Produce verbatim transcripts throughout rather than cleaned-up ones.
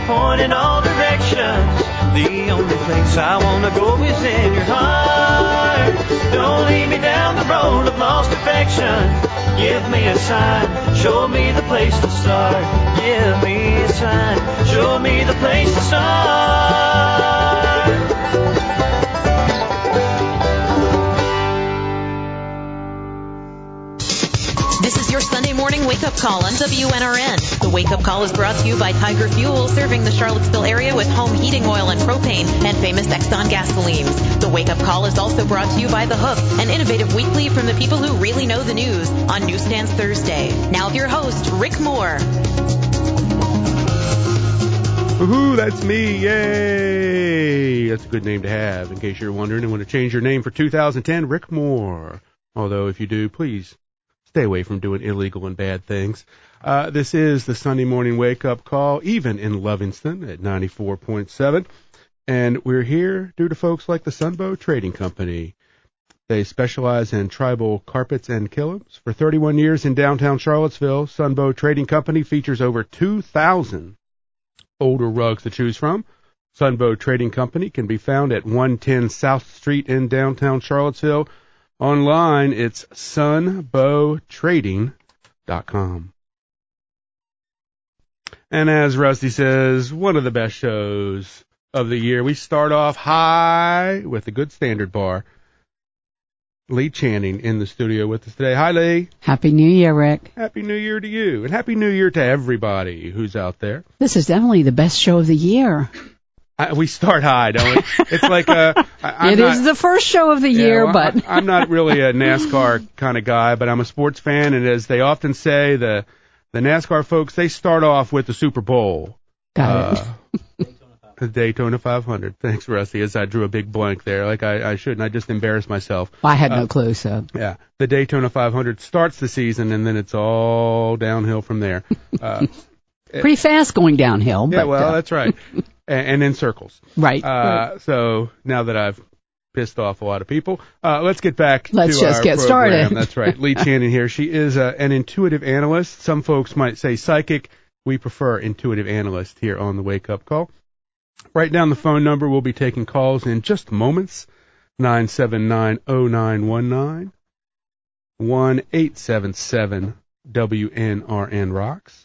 point in all directions. The only place I wanna go is in your heart. Don't lead me down the road of lost affection. Give me a sign, show me the place to start. Give me a sign, show me the place to start. This is your Sunday morning wake-up call on W N R N. The wake-up call is brought to you by Tiger Fuel, serving the Charlottesville area with home heating oil and propane and famous Exxon gasolines. The wake-up call is also brought to you by The Hook, an innovative weekly from the people who really know the news, on Newsstands Thursday. Now with your host, Rick Moore. Woohoo, that's me, yay! That's a good name to have, in case you're wondering and want to change your name for two thousand ten, Rick Moore. Although, if you do, please stay away from doing illegal and bad things. Uh, this is the Sunday morning wake-up call, even in Lovingston at ninety-four point seven. And we're here due to folks like the Sunbow Trading Company. They specialize in tribal carpets and killams. For thirty-one years in downtown Charlottesville, Sunbow Trading Company features over two thousand older rugs to choose from. Sunbow Trading Company can be found at one ten South Street in downtown Charlottesville. Online, it's sunbow trading dot com. And as Rusty says, one of the best shows of the year. We start off high with the Good Standard Bar. Lee Channing in the studio with us today. Hi, Lee. Happy New Year, Rick. Happy New Year to you, and Happy New Year to everybody who's out there. This is definitely the best show of the year. I, we start high, don't we? It's like a... I, I'm it not, is the first show of the yeah, year, well, but... I, I'm not really a NASCAR kind of guy, but I'm a sports fan, and as they often say, the the NASCAR folks, they start off with the Super Bowl. Got uh, it. The Daytona five hundred. Thanks, Rusty, as I drew a big blank there. Like I, I shouldn't. I just embarrassed myself. Well, I had no uh, clue, so... Yeah. The Daytona five hundred starts the season, and then it's all downhill from there. Uh, Pretty fast going downhill. Yeah, but, well, uh, that's right. And, and in circles. Right. Uh, right. So now that I've pissed off a lot of people, uh, let's get back let's to just our get program. started. That's right. Lee Channing here. She is uh, an intuitive analyst. Some folks might say psychic. We prefer intuitive analyst here on the Wake Up Call. Write down the phone number. We'll be taking calls in just moments. nine seven nine, oh nine one nine. one eight seven seven W N R N Rocks.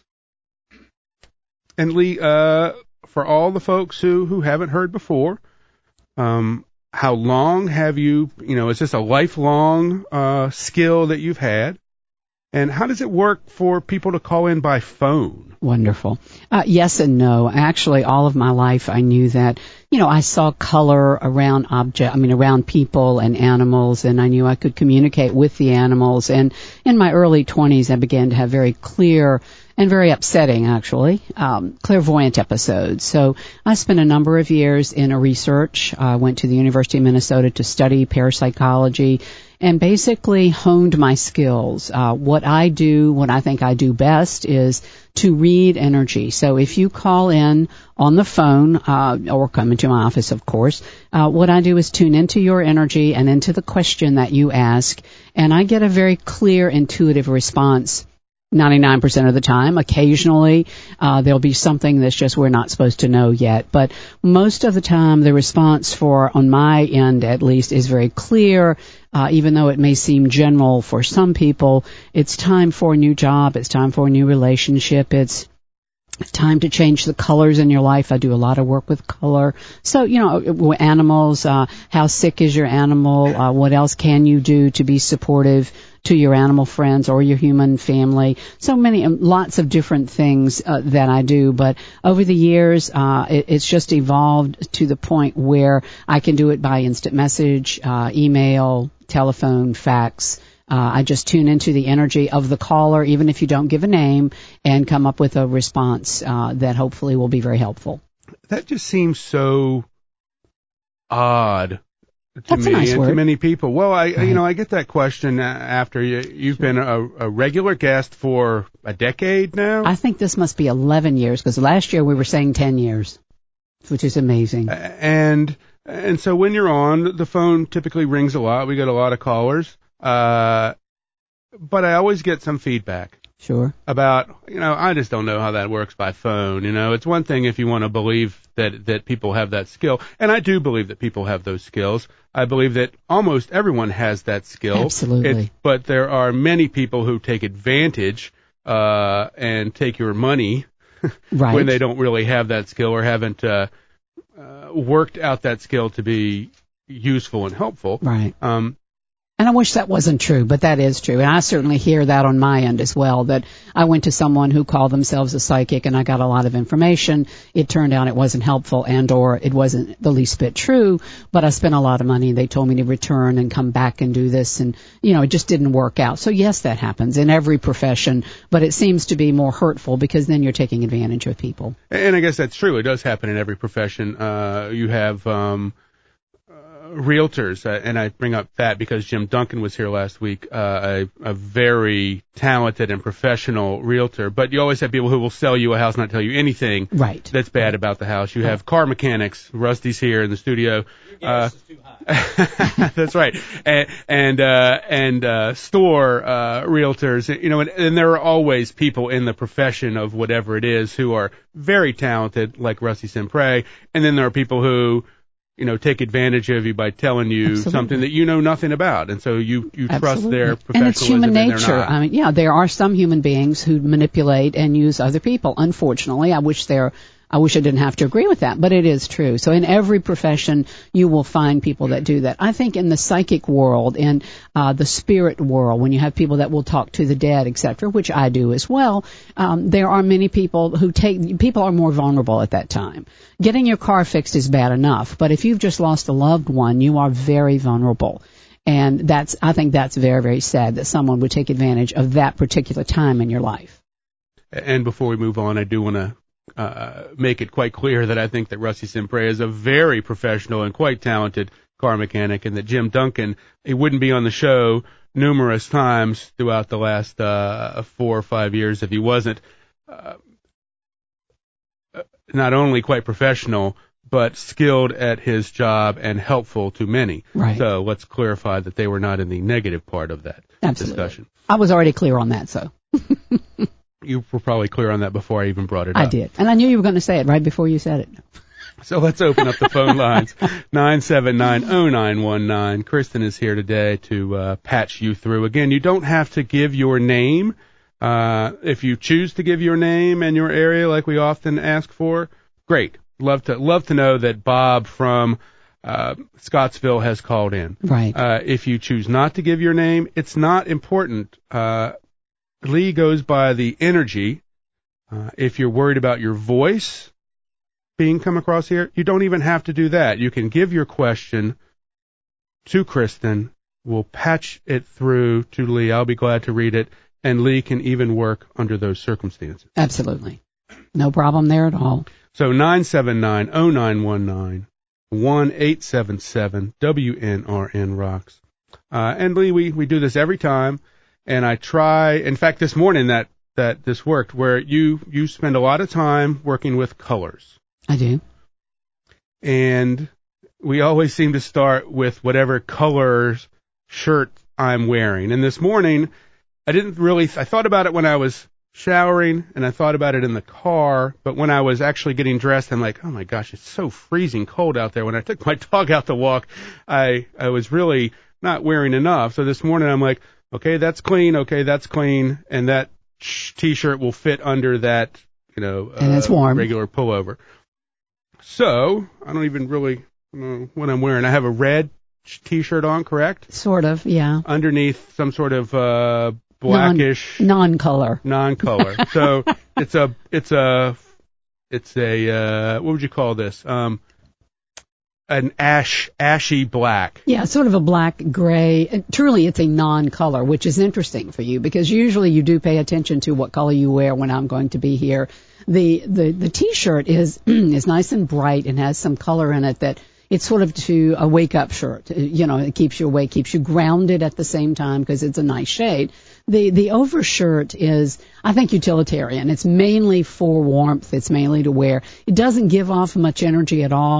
And Lee, uh, for all the folks who, who haven't heard before, um, how long have you, you know, is this a lifelong uh, skill that you've had? And how does it work for people to call in by phone? Wonderful. Uh, yes and no. Actually, all of my life I knew that, you know, I saw color around object, I mean, around people and animals, and I knew I could communicate with the animals. And in my early twenties, I began to have very clear and very upsetting, actually, um, clairvoyant episodes. So I spent a number of years in a research. I uh, went to the University of Minnesota to study parapsychology and basically honed my skills. Uh, what I do, what I think I do best is to read energy. So if you call in on the phone, uh, or come into my office, of course, uh, what I do is tune into your energy and into the question that you ask, and I get a very clear, intuitive response ninety-nine percent of the time. Occasionally, uh, there'll be something that's just we're not supposed to know yet. But most of the time, the response for, on my end at least, is very clear. Uh, even though it may seem general for some people, it's time for a new job. It's time for a new relationship. It's time to change the colors in your life. I do a lot of work with color. So, you know, animals, uh, how sick is your animal? Uh, what else can you do to be supportive to your animal friends or your human family? So many, lots of different things uh, that I do. But over the years, uh, it, it's just evolved to the point where I can do it by instant message, uh, email, telephone, fax. Uh, I just tune into the energy of the caller, even if you don't give a name, and come up with a response uh, that hopefully will be very helpful. That just seems so odd to That's me a nice and word. to many people. Well, I, Right. you know, I get that question after you, you've Sure. been a, a regular guest for a decade now. I think this must be eleven years, because last year we were saying ten years, which is amazing. And and so when you're on, the phone typically rings a lot. We get a lot of callers. Uh, but I always get some feedback. Sure. About, you know, I just don't know how that works by phone. You know, it's one thing if you want to believe that, that people have that skill. And I do believe that people have those skills. I believe that almost everyone has that skill. Absolutely. It, but there are many people who take advantage, uh, and take your money right. when they don't really have that skill or haven't, uh, uh, worked out that skill to be useful and helpful. Right. Um, And I wish that wasn't true, but that is true. And I certainly hear that on my end as well, that I went to someone who called themselves a psychic and I got a lot of information. It turned out it wasn't helpful and or it wasn't the least bit true, but I spent a lot of money. They told me to return and come back and do this and, you know, it just didn't work out. So yes, that happens in every profession, but it seems to be more hurtful because then you're taking advantage of people. And I guess that's true. It does happen in every profession. Uh, you have, um, realtors, uh, and I bring up that because Jim Duncan was here last week, uh, a, a very talented and professional realtor, but you always have people who will sell you a house, not tell you anything right. that's bad about the house. You have car mechanics. Rusty's here in the studio. Uh, that's right. And, and, uh, and, uh, store, uh, realtors, you know, and, and there are always people in the profession of whatever it is who are very talented, like Rusty Sempre, and then there are people who, you know, take advantage of you by telling you Absolutely. something that you know nothing about. And so you, you trust Absolutely. their professionalism. And it's human and nature. they're not. I mean, yeah, there are some human beings who manipulate and use other people. Unfortunately, I wish there, I wish I didn't have to agree with that, but it is true. So in every profession, you will find people that do that. I think in the psychic world, in uh, the spirit world, when you have people that will talk to the dead, et cetera, which I do as well, um, there are many people who take, people are more vulnerable at that time. Getting your car fixed is bad enough, but if you've just lost a loved one, you are very vulnerable. And that's, I think that's very, very sad that someone would take advantage of that particular time in your life. And before we move on, I do want to uh, make it quite clear that I think that Rusty Sempre is a very professional and quite talented car mechanic, and that Jim Duncan, he wouldn't be on the show numerous times throughout the last uh, four or five years if he wasn't uh, not only quite professional, but skilled at his job and helpful to many. Right. So let's clarify that they were not in the negative part of that Absolutely. discussion. I was already clear on that, so. You were probably clear on that before I even brought it up. I did. And I knew you were going to say it right before you said it. So let's open up the phone lines. nine seven nine, oh nine one nine. Kristen is here today to uh, patch you through. Again, you don't have to give your name. Uh, if you choose to give your name and your area like we often ask for, great. Love to love to know that Bob from uh, Scottsville has called in. Right. Uh, if you choose not to give your name, it's not important. Uh, Lee goes by the energy. Uh, if you're worried about your voice being come across here, you don't even have to do that. You can give your question to Kristen. We'll patch it through to Lee. I'll be glad to read it, and Lee can even work under those circumstances. Absolutely. No problem there at all. So nine seven nine, oh nine one nine, one eight seven seven, W N R N rocks. Uh, and Lee, we, we do this every time, and I try, in fact, this morning that, that this worked, where you, you spend a lot of time working with colors. I do. And we always seem to start with whatever color shirt I'm wearing. And this morning, I didn't really, I thought about it when I was showering, and I thought about it in the car, but when I was actually getting dressed, I'm like, oh my gosh, it's so freezing cold out there. When I took my dog out to walk, I, I was really not wearing enough. So this morning, I'm like, okay, that's clean, okay, that's clean, and that t-shirt will fit under that, you know, and uh, it's warm. regular pullover. So, I don't even really know what I'm wearing. I have a red t-shirt on, correct? Sort of, yeah. Underneath some sort of uh blackish non, non-color. Non-color. So, it's a it's a it's a uh what would you call this? Um an ash ashy black. Yeah, sort of a black gray. Truly, it's a non-color, which is interesting for you because usually you do pay attention to what color you wear when I'm going to be here. The the the t-shirt is is nice and bright and has some color in it that it's sort of to a wake-up shirt. You know, it keeps you awake, keeps you grounded at the same time because it's a nice shade. The the overshirt is, I think, utilitarian. It's mainly for warmth. It's mainly to wear. It doesn't give off much energy at all.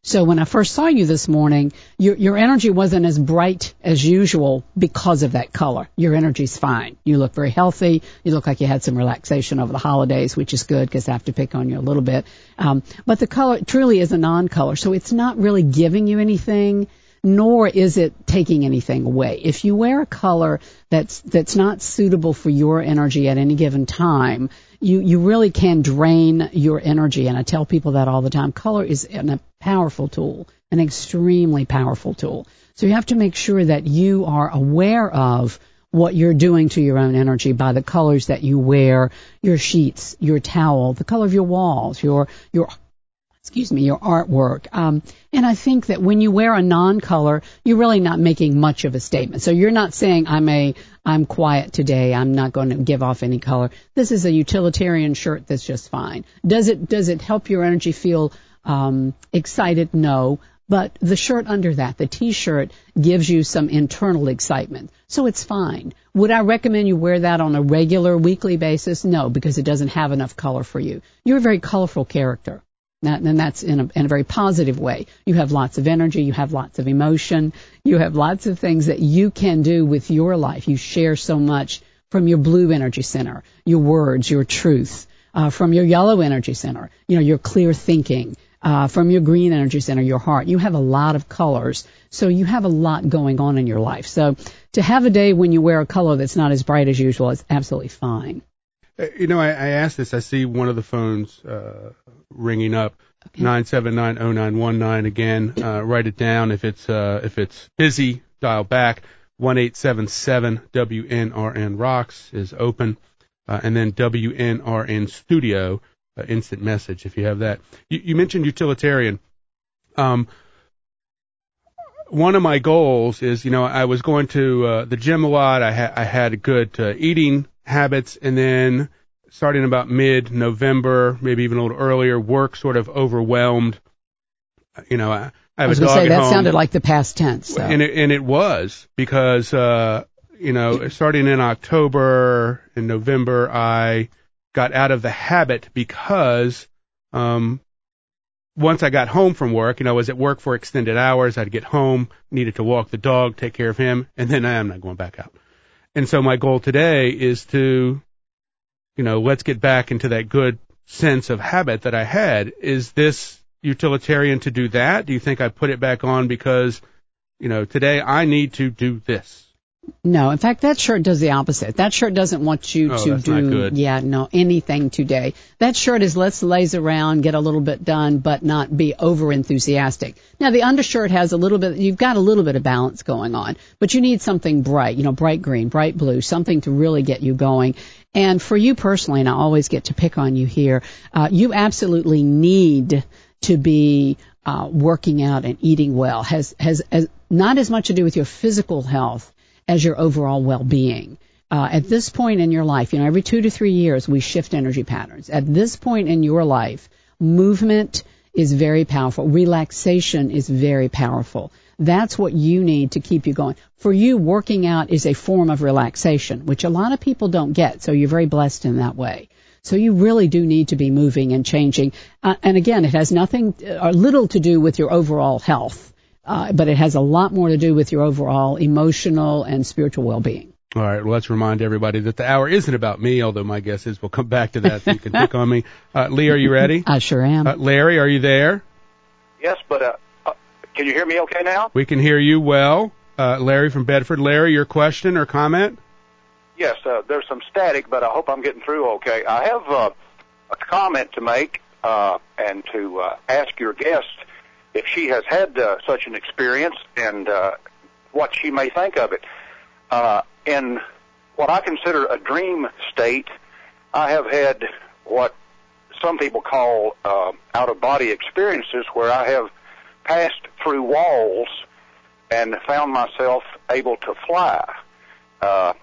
So when I first saw you this morning, your, your energy wasn't as bright as usual because of that color. Your energy's fine. You look very healthy. You look like you had some relaxation over the holidays, which is good because I have to pick on you a little bit. Um, but the color truly is a non-color, so it's not really giving you anything, nor is it taking anything away. If you wear a color that's that's not suitable for your energy at any given time, you, you really can drain your energy. And I tell people that all the time. Color is a powerful tool, an extremely powerful tool. So you have to make sure that you are aware of what you're doing to your own energy by the colors that you wear, your sheets, your towel, the color of your walls, your your excuse me, your artwork. Um, and I think that when you wear a non-color, you're really not making much of a statement. So you're not saying, I'm a, I'm quiet today, I'm not going to give off any color. This is a utilitarian shirt that's just fine. Does it, does it help your energy feel, um, excited? No. But the shirt under that, the t-shirt, gives you some internal excitement. So it's fine. Would I recommend you wear that on a regular weekly basis? No, because it doesn't have enough color for you. You're a very colorful character. And that's in a, in a very positive way. You have lots of energy. You have lots of emotion. You have lots of things that you can do with your life. You share so much from your blue energy center, your words, your truth, uh, from your yellow energy center, you know, your clear thinking, uh, from your green energy center, your heart. You have a lot of colors. So you have a lot going on in your life. So to have a day when you wear a color that's not as bright as usual is absolutely fine. You know, I, I asked this. I see one of the phones uh, ringing up. Okay. nine seven nine oh nine one nine. Again, uh, write it down. If it's uh, if it's busy, dial back. one eight seven seven W N R N Rocks is open. Uh, and then W N R N Studio, uh, instant message if you have that. You, you mentioned utilitarian. Um, one of my goals is, you know, I was going to uh, the gym a lot. I, ha- I had good uh, eating habits, and then starting about mid-November, maybe even a little earlier, work sort of overwhelmed. You know, I, I have I was a dog gonna say, at that home. sounded like the past tense. So. And it, and it was because, uh, you know, starting in October and November, I got out of the habit because um, once I got home from work, you know, I was at work for extended hours. I'd get home, needed to walk the dog, take care of him, and then I'm not going back out. And so my goal today is to, you know, let's get back into that good sense of habit that I had. Is this utilitarian to do that? Do you think I put it back on because, you know, today I need to do this? No, in fact, that shirt does the opposite. That shirt doesn't want you oh, to that's do, not good. yeah, no, anything today. That shirt is let's laze around, get a little bit done, but not be over enthusiastic. Now, the undershirt has a little bit, you've got a little bit of balance going on, but you need something bright, you know, bright green, bright blue, something to really get you going. And for you personally, and I always get to pick on you here, uh, you absolutely need to be uh, working out and eating well. Has, has, has not as much to do with your physical health as your overall well-being. Uh, at this point in your life, you know, every two to three years we shift energy patterns. At this point in your life, movement is very powerful. Relaxation is very powerful. That's what you need to keep you going. For you, working out is a form of relaxation, which a lot of people don't get, so you're very blessed in that way. So you really do need to be moving and changing. Uh, and again, it has nothing or little to do with your overall health. Uh, but it has a lot more to do with your overall emotional and spiritual well-being. All right, well, let's remind everybody that the hour isn't about me, although my guess is we'll come back to that so you can pick on me. Uh, Lee, are you ready? I sure am. Uh, Larry, are you there? Yes, but uh, uh, can you hear me okay now? We can hear you well. Uh, Larry from Bedford. Larry, your question or comment? Yes, uh, there's some static, but I hope I'm getting through okay. I have uh, a comment to make uh, and to uh, ask your guest if she has had uh, such an experience and uh, what she may think of it. Uh, in what I consider a dream state, I have had what some people call uh, out-of-body experiences where I have passed through walls and found myself able to fly. Uh,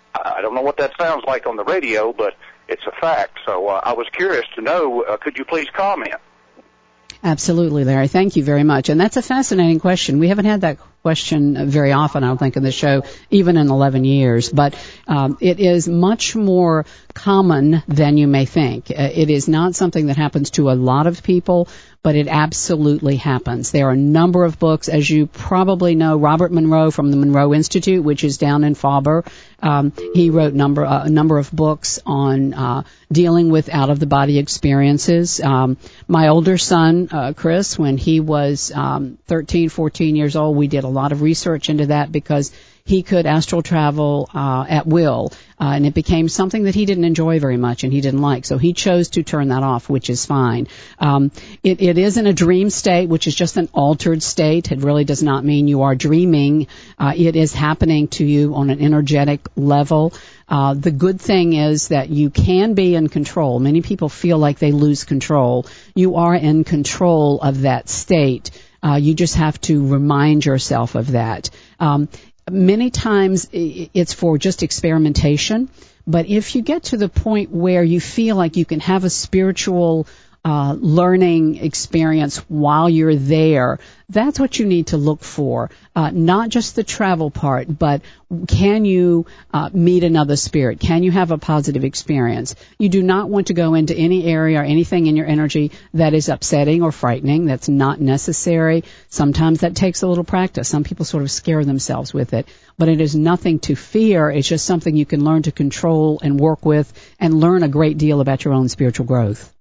I don't know what that sounds like on the radio, but it's a fact. So uh, I was curious to know, uh, could you please comment? Absolutely, Larry. Thank you very much. And that's a fascinating question. We haven't had that question very often, I don't think, in the show, even in eleven years. But um, it is much more common than you may think. Uh, it is not something that happens to a lot of people, but it absolutely happens. There are a number of books, as you probably know. Robert Monroe from the Monroe Institute, which is down in Faubourg, um, he wrote number, uh, a number of books on uh, dealing with out-of-the-body experiences. Um, my older son, uh, Chris, when he was um, thirteen, fourteen years old, we did a lot of research into that because he could astral travel uh, at will, uh, and it became something that he didn't enjoy very much and he didn't like. So he chose to turn that off, which is fine. Um, it, it is in a dream state, which is just an altered state. It really does not mean you are dreaming. Uh, it is happening to you on an energetic level. Uh, the good thing is that you can be in control. Many people feel like they lose control. You are in control of that state. Uh, you just have to remind yourself of that. Um, Many times it's for just experimentation, but if you get to the point where you feel like you can have a spiritual uh, learning experience while you're there, that's what you need to look for. Uh, not just the travel part, but can you uh, meet another spirit? Can you have a positive experience? You do not want to go into any area or anything in your energy that is upsetting or frightening. That's not necessary. Sometimes that takes a little practice. Some people sort of scare themselves with it, but it is nothing to fear. It's just something you can learn to control and work with and learn a great deal about your own spiritual growth.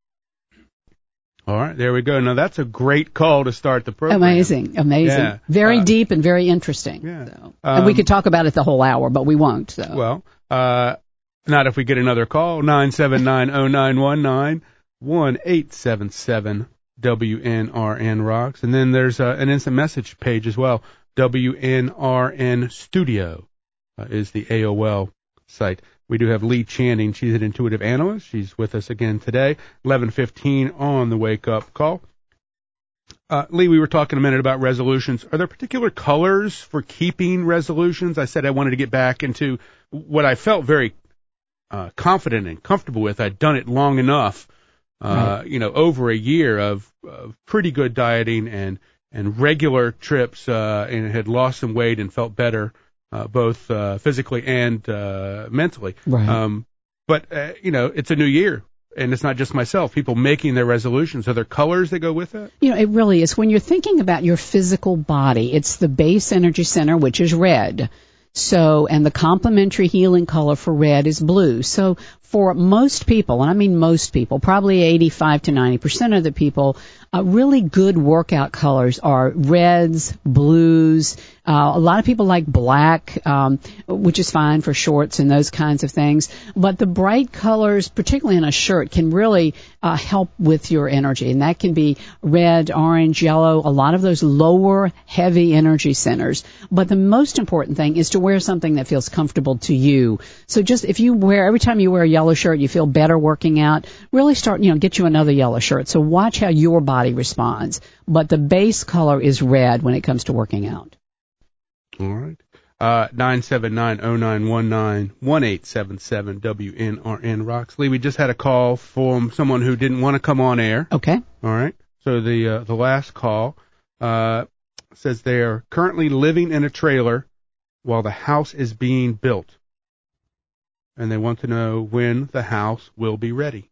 All right, there we go. Now, that's a great call to start the program. Amazing, amazing. Yeah. Very uh, deep and very interesting. Yeah. So. Um, and we could talk about it the whole hour, but we won't. So. Well, uh, not if we get another call. nine seven nine, oh nine one nine, one eight seven seven W N R N Rocks. And then there's uh, an instant message page as well. W N R N Studio uh, is the A O L site. We do have Lee Channing. She's an intuitive analyst. She's with us again today, eleven fifteen on the Wake Up Call. Uh, Lee, we were talking a minute about resolutions. Are there particular colors for keeping resolutions? I said I wanted to get back into what I felt very uh, confident and comfortable with. I'd done it long enough, uh, right. you know, over a year of, of pretty good dieting and, and regular trips, uh, and had lost some weight and felt better. Uh, both uh, physically and uh, mentally. Right. Um, but, uh, you know, it's a new year, and it's not just myself. People making their resolutions. Are there colors that go with that? You know, it really is. When you're thinking about your physical body, it's the base energy center, which is red. So, and the complementary healing color for red is blue. So for most people, and I mean most people, probably eighty-five to ninety percent of the people, uh, really good workout colors are reds, blues. Uh, a lot of people like black, um, which is fine for shorts and those kinds of things. But the bright colors, particularly in a shirt, can really uh, help with your energy. And that can be red, orange, yellow, a lot of those lower, heavy energy centers. But the most important thing is to wear something that feels comfortable to you. So just if you wear, every time you wear a yellow shirt, you feel better working out, really start, you know, get you another yellow shirt. So watch how your body responds. But the base color is red when it comes to working out. All right. Uh, nine seven nine, oh nine one nine, one eight seven seven W N R N Rocks. Lee, we just had a call from someone who didn't want to come on air. Okay. All right. So the uh, the last call uh, says they are currently living in a trailer while the house is being built. And they want to know when the house will be ready.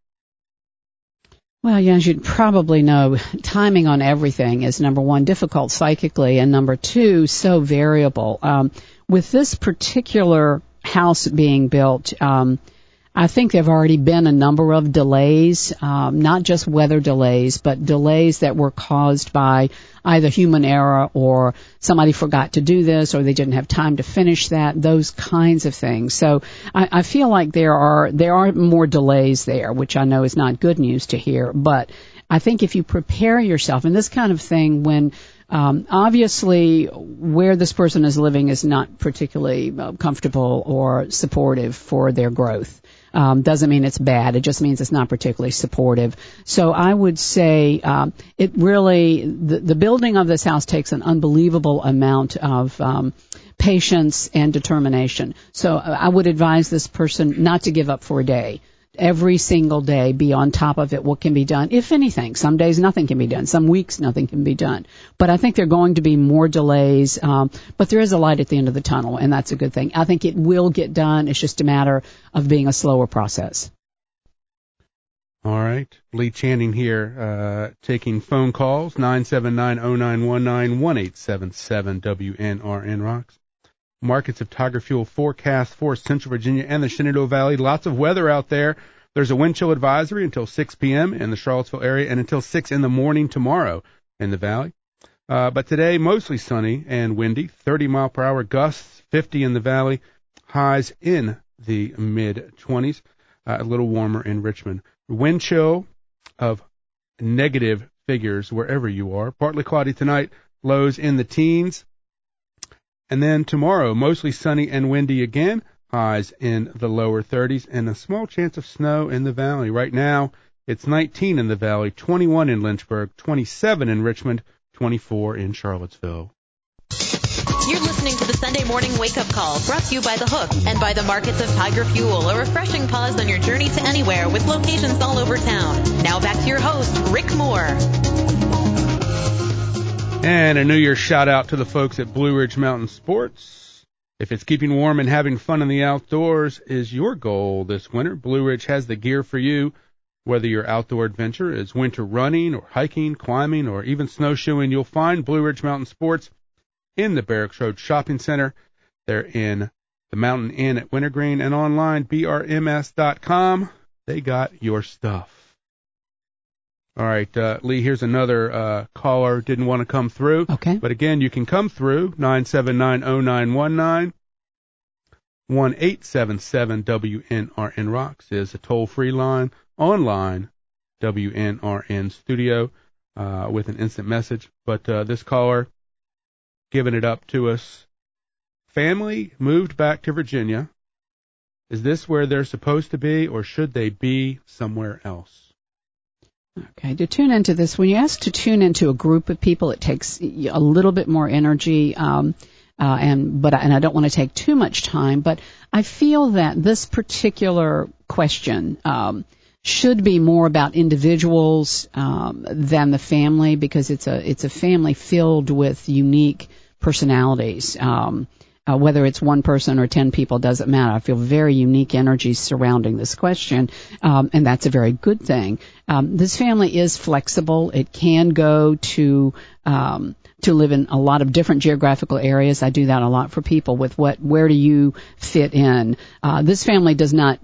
Well, yeah, as you'd probably know, timing on everything is, number one, difficult psychically, and number two, so variable. Um, with this particular house being built, um, I think there have already been a number of delays, um, not just weather delays, but delays that were caused by either human error or somebody forgot to do this or they didn't have time to finish that, those kinds of things. So I, I feel like there are there are more delays there, which I know is not good news to hear. But I think if you prepare yourself, and this kind of thing when Um, obviously, where this person is living is not particularly uh, comfortable or supportive for their growth. Um, doesn't mean it's bad. It just means it's not particularly supportive. So I would say um, it really, the, the building of this house takes an unbelievable amount of um, patience and determination. So I would advise this person not to give up for a day. every single day be on top of it, what can be done, if anything. Some days nothing can be done. Some weeks nothing can be done. But I think there are going to be more delays, um, but there is a light at the end of the tunnel, and that's a good thing. I think it will get done. It's just a matter of being a slower process. All right. Lee Channing here, uh, taking phone calls, nine seven nine, oh nine one nine, one eight seven seven W N R N Rocks. Markets of Tiger Fuel forecast for Central Virginia and the Shenandoah Valley. Lots of weather out there. There's a wind chill advisory until six p.m. in the Charlottesville area and until six in the morning tomorrow in the valley. Uh, but today, mostly sunny and windy, thirty mile per hour gusts, fifty in the valley, highs in the mid twenties, uh, a little warmer in Richmond. Wind chill of negative figures wherever you are. Partly cloudy tonight, lows in the teens. And then tomorrow, mostly sunny and windy again, highs in the lower thirties, and a small chance of snow in the valley. Right now, it's nineteen in the valley, twenty-one in Lynchburg, twenty-seven in Richmond, twenty-four in Charlottesville. You're listening to the Sunday Morning Wake Up Call, brought to you by The Hook and by the Markets of Tiger Fuel, a refreshing pause on your journey to anywhere with locations all over town. Now back to your host, Rick Moore. And a New Year's shout out to the folks at Blue Ridge Mountain Sports. If it's keeping warm and having fun in the outdoors is your goal this winter, Blue Ridge has the gear for you. Whether your outdoor adventure is winter running or hiking, climbing, or even snowshoeing, you'll find Blue Ridge Mountain Sports in the Barracks Road Shopping Center. They're in the Mountain Inn at Wintergreen and online, B R M S dot com. They got your stuff. All right, uh, Lee, here's another uh, caller. Didn't want to come through. Okay. But again, you can come through, nine seven nine, oh nine one nine. one eight seven seven W N R N Rocks is a toll-free line. Online, W N R N Studio, uh, with an instant message. But uh, this caller giving it up to us. Family moved back to Virginia. Is this where they're supposed to be, or should they be somewhere else? Okay, to tune into this, when you ask to tune into a group of people, it takes a little bit more energy, um, uh, and but and I don't want to take too much time, but I feel that this particular question um, should be more about individuals um, than the family, because it's a it's a family filled with unique personalities. Um, Uh, whether it's one person or ten people, doesn't matter. I feel very unique energies surrounding this question, um, and that's a very good thing. Um, this family is flexible. It can go to um, to live in a lot of different geographical areas. I do that a lot for people with what, where do you fit in? Uh, this family does not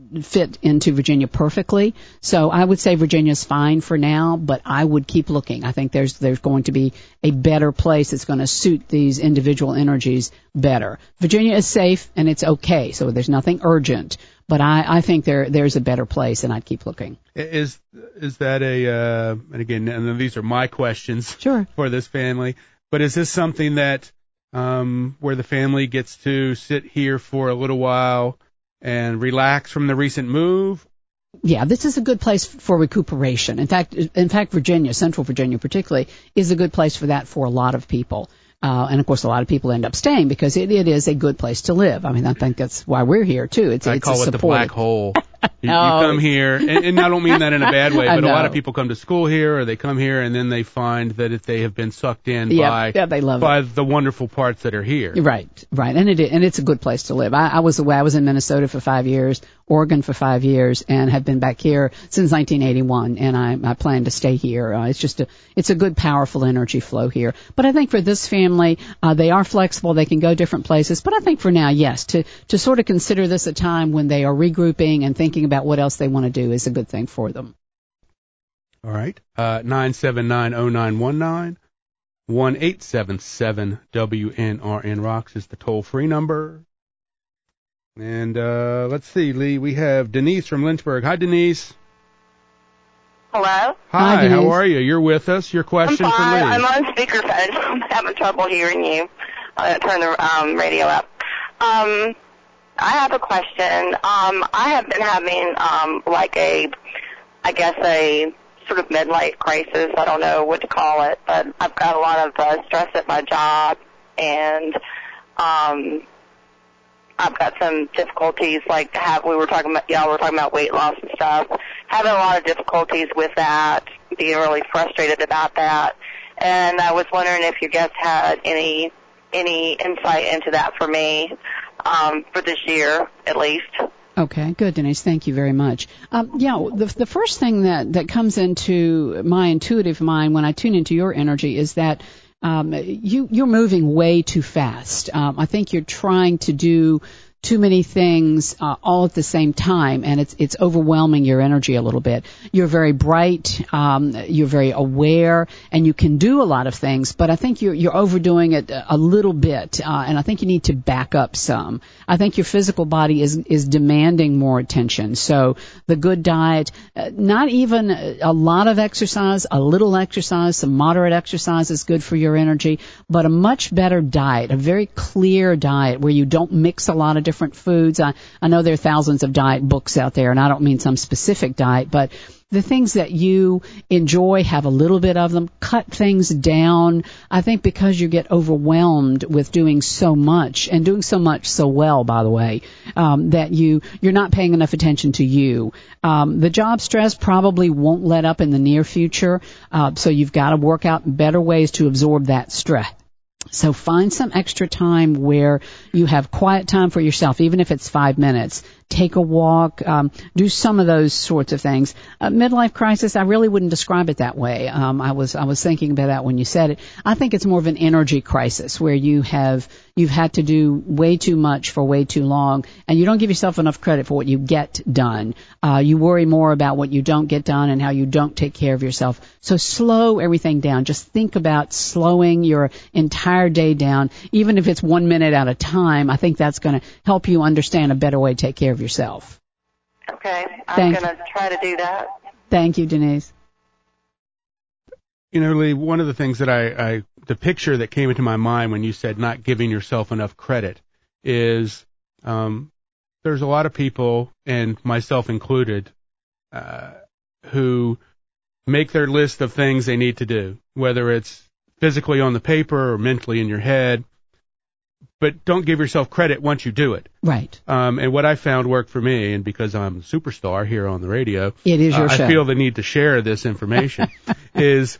fit into Virginia perfectly, so I would say Virginia's fine for now, but I would keep looking. I think there's there's going to be a better place that's going to suit these individual energies better. Virginia is safe and it's okay, so there's nothing urgent, but I, I think there there's a better place, and I'd keep looking. Is is that a, uh, and again, and these are my questions Sure. for this family, but is this something that um, where the family gets to sit here for a little while and relax from the recent move? Yeah, this is a good place for recuperation. In fact, in fact, Virginia, Central Virginia particularly, is a good place for that for a lot of people. Uh, and of course, a lot of people end up staying because it, it is a good place to live. I mean, I think that's why we're here too. It's, I it's call a it the black hole. You, No. you come here, and, and I don't mean that in a bad way, I but a lot know. of people come to school here, or they come here, and then they find that if they have been sucked in Yeah, by yeah, they love by it. the wonderful parts that are here. Right, right, and it and it's a good place to live. I, I was away. I was in Minnesota for five years, Oregon for five years, and have been back here since nineteen eighty-one. And I, I plan to stay here. Uh, it's just a it's a good, powerful energy flow here. But I think for this family, uh, they are flexible. They can go different places. But I think for now, yes, to to sort of consider this a time when they are regrouping and thinking about what else they want to do is a good thing for them. All right, uh, nine seven nine oh nine one nine. one eight seven seven W N R N Rocks is the toll-free number. And uh, let's see, Lee, we have Denise from Lynchburg. Hi, Denise. Hello? Hi, Hi, Denise. how are you? You're with us. Your I'm question for fine. Lee. I'm on speakerphone. I'm having trouble hearing you. I'm going to turn the um, radio up. Um, I have a question. Um, I have been having um, like a, I guess a sort of midlife crisis. I don't know what to call it, but I've got a lot of uh, stress at my job, and um, I've got some difficulties, like have we were talking about, y'all were talking about weight loss and stuff. Having a lot of difficulties with that, being really frustrated about that. And I was wondering if your guests had any any insight into that for me, um, for this year at least. Okay, good, Denise. Thank you very much. Um, yeah, the, the first thing that, that comes into my intuitive mind when I tune into your energy is that um, you, you're moving way too fast. Um, I think you're trying to do too many things uh, all at the same time, and it's it's overwhelming your energy a little bit. You're very bright, um, you're very aware, and you can do a lot of things, but I think you're you're overdoing it a little bit, uh, and I think you need to back up some. I think your physical body is is demanding more attention. So the good diet, uh, not even a lot of exercise, a little exercise, some moderate exercise is good for your energy, but a much better diet, a very clear diet where you don't mix a lot of different foods. I, I know there are thousands of diet books out there, and I don't mean some specific diet, but the things that you enjoy, have a little bit of them, cut things down. I think because you get overwhelmed with doing so much, and doing so much so well, by the way, um, that you, you're not paying enough attention to you. Um, the job stress probably won't let up in the near future, uh, so you've got to work out better ways to absorb that stress. So find some extra time where you have quiet time for yourself, even if it's five minutes. Take a walk, um, do some of those sorts of things. Uh, midlife crisis, I really wouldn't describe it that way. Um, I was I was thinking about that when you said it. I think it's more of an energy crisis where you have you've had to do way too much for way too long, and you don't give yourself enough credit for what you get done. Uh, you worry more about what you don't get done and how you don't take care of yourself. So slow everything down. Just think about slowing your entire day down, even if it's one minute at a time. I think that's going to help you understand a better way to take care of yourself. Okay, I'm Thank going to try to do that. Thank you, Denise. You know, Lee, one of the things that I, I, the picture that came into my mind when you said not giving yourself enough credit is um, there's a lot of people, and myself included, uh, who make their list of things they need to do, whether it's physically on the paper or mentally in your head, but don't give yourself credit once you do it. Right. Um, and what I found worked for me, and because I'm a superstar here on the radio, it is your uh, show. I feel the need to share this information, is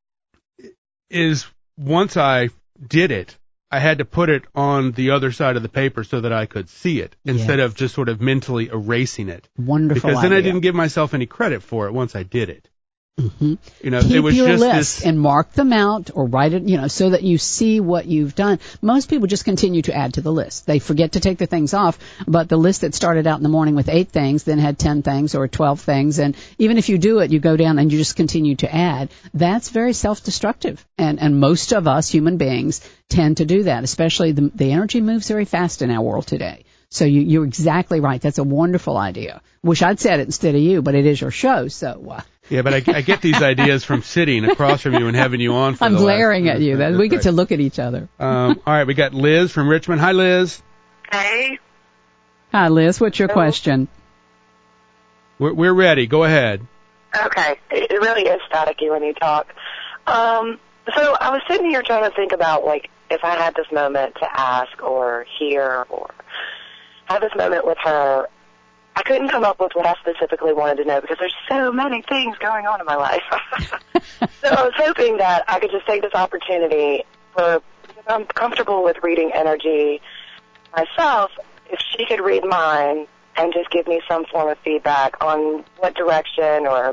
is once I did it, I had to put it on the other side of the paper so that I could see it, instead yes. of just sort of mentally erasing it. Wonderful Because then idea. I didn't give myself any credit for it once I did it. Mm-hmm. You know, Keep it was your just list this, and mark them out or write it, you know, so that you see what you've done. Most people just continue to add to the list. They forget to take the things off, but the list that started out in the morning with eight things then had ten things or twelve things, and even if you do it, you go down and you just continue to add. That's very self-destructive, and, and most of us human beings tend to do that, especially the, the energy moves very fast in our world today. So you, you're exactly right. That's a wonderful idea. Wish I'd said it instead of you, but it is your show, so... Uh, Yeah, but I, I get these ideas from sitting across from you and having you on for I'm the glaring last, at you. That, we get right. to look at each other. Um, all right, we got Liz from Richmond. Hi, Liz. Hey. Hi, Liz. What's your Hello. question? We're, we're ready. Go ahead. Okay. It it really is staticky when you talk. Um, so I was sitting here trying to think about, like, if I had this moment to ask or hear or have this moment with her. I couldn't come up with what I specifically wanted to know because there's so many things going on in my life. So I was hoping that I could just take this opportunity for, because I'm comfortable with reading energy myself, if she could read mine and just give me some form of feedback on what direction or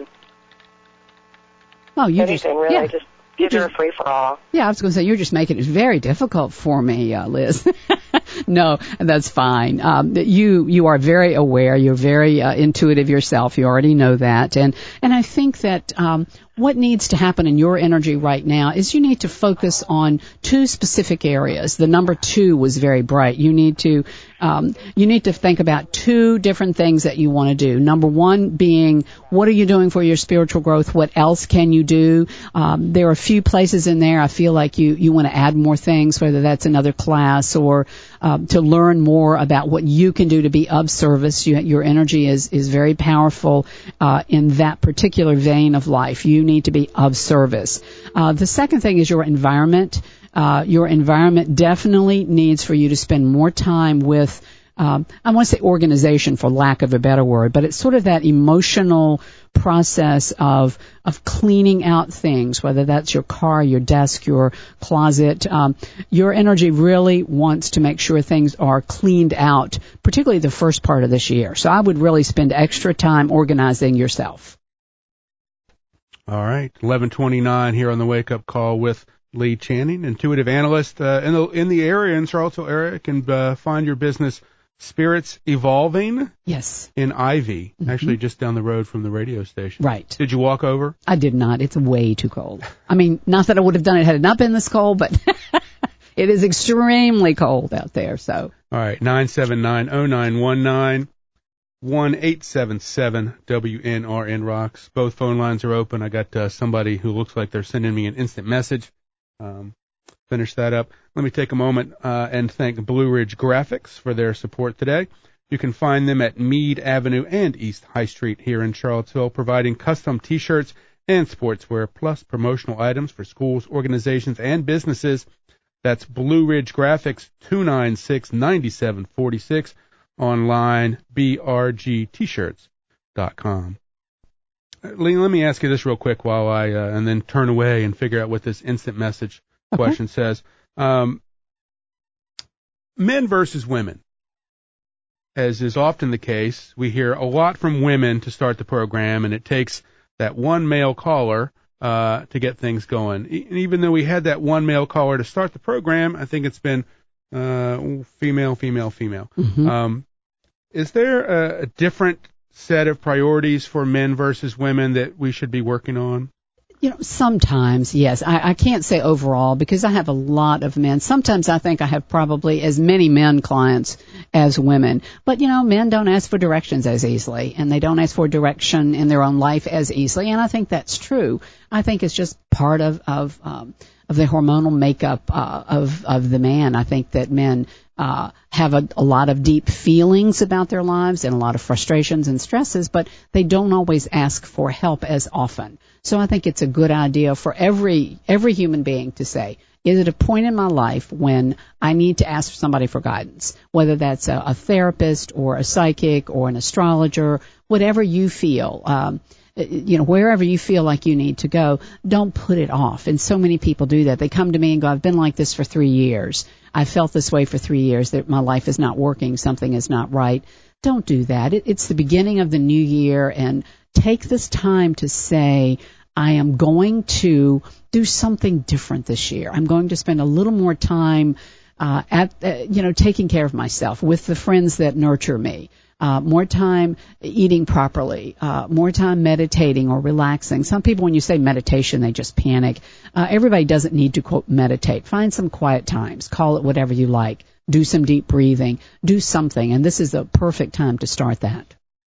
Oh, you anything, just, really. yeah. Just give You her a just- free-for-all. Yeah, I was going to say, you're just making it very difficult for me, uh, Liz. No, that's fine. Um, you you are very aware. You're very uh, intuitive yourself. You already know that. And, and I think that um, what needs to happen in your energy right now is you need to focus on two specific areas. The number two was very bright. You need to um, you need to think about two different things that you want to do. Number one being, what are you doing for your spiritual growth? What else can you do? Um, there are a few places in there I feel like you, you want to add more things, whether that's another class or um, to learn more about what you can do to be of service. You, your energy is, is very powerful uh, in that particular vein of life. You need to be of service. Uh, the second thing is your environment. Uh, your environment definitely needs for you to spend more time with um, I want to say organization for lack of a better word, but it's sort of that emotional process of of cleaning out things, whether that's your car, your desk, your closet. Um, your energy really wants to make sure things are cleaned out, particularly the first part of this year. So I would really spend extra time organizing yourself. All right, eleven twenty-nine here on the Wake Up Call with Lee Channing, intuitive analyst uh, in the in the area, in Charlottesville area. Can uh, find your business Spirits Evolving. Yes. In Ivy, Mm-hmm. actually just down the road from the radio station. Right. Did you walk over? I did not. It's way too cold. I mean, not that I would have done it had it not been this cold, but it is extremely cold out there. So. All right, nine seven nine, oh nine one nine. one eight seven seven W N R N Rocks. Both phone lines are open. I got uh, somebody who looks like they're sending me an instant message. Um, finish that up. Let me take a moment uh, and thank Blue Ridge Graphics for their support today. You can find them at Meade Avenue and East High Street here in Charlottesville, providing custom T-shirts and sportswear, plus promotional items for schools, organizations, and businesses. That's Blue Ridge Graphics, two nine six, nine seven four six. Online, b r g t shirts dot com. Lee, let me ask you this real quick while I, uh, and then turn away and figure out what this instant message Okay. question says. Um, men versus women. As is often the case, we hear a lot from women to start the program, and it takes that one male caller uh, to get things going. E- and even though we had that one male caller to start the program, I think it's been Uh, female, female, female. Mm-hmm. Um, is there a, a different set of priorities for men versus women that we should be working on? You know, sometimes, yes. I, I can't say overall because I have a lot of men. Sometimes I think I have probably as many men clients as women. But, you know, men don't ask for directions as easily, and they don't ask for direction in their own life as easily, and I think that's true. I think it's just part of, of um, of the hormonal makeup uh, of of the man. I think that men uh, have a, a lot of deep feelings about their lives and a lot of frustrations and stresses, but they don't always ask for help as often. So I think it's a good idea for every every human being to say, is it a point in my life when I need to ask somebody for guidance, whether that's a, a therapist or a psychic or an astrologer, whatever you feel. Um, You know, wherever you feel like you need to go, don't put it off. And so many people do that. They come to me and go, I've been like this for three years. I felt this way for three years, that my life is not working, something is not right. Don't do that. It, it's the beginning of the new year, and take this time to say, I am going to do something different this year. I'm going to spend a little more time uh, at, uh, you know, taking care of myself with the friends that nurture me. Uh, more time eating properly, uh, more time meditating or relaxing. Some people, when you say meditation, they just panic. Uh, everybody doesn't need to, quote, meditate. Find some quiet times. Call it whatever you like. Do some deep breathing. Do something. And this is the perfect time to start that.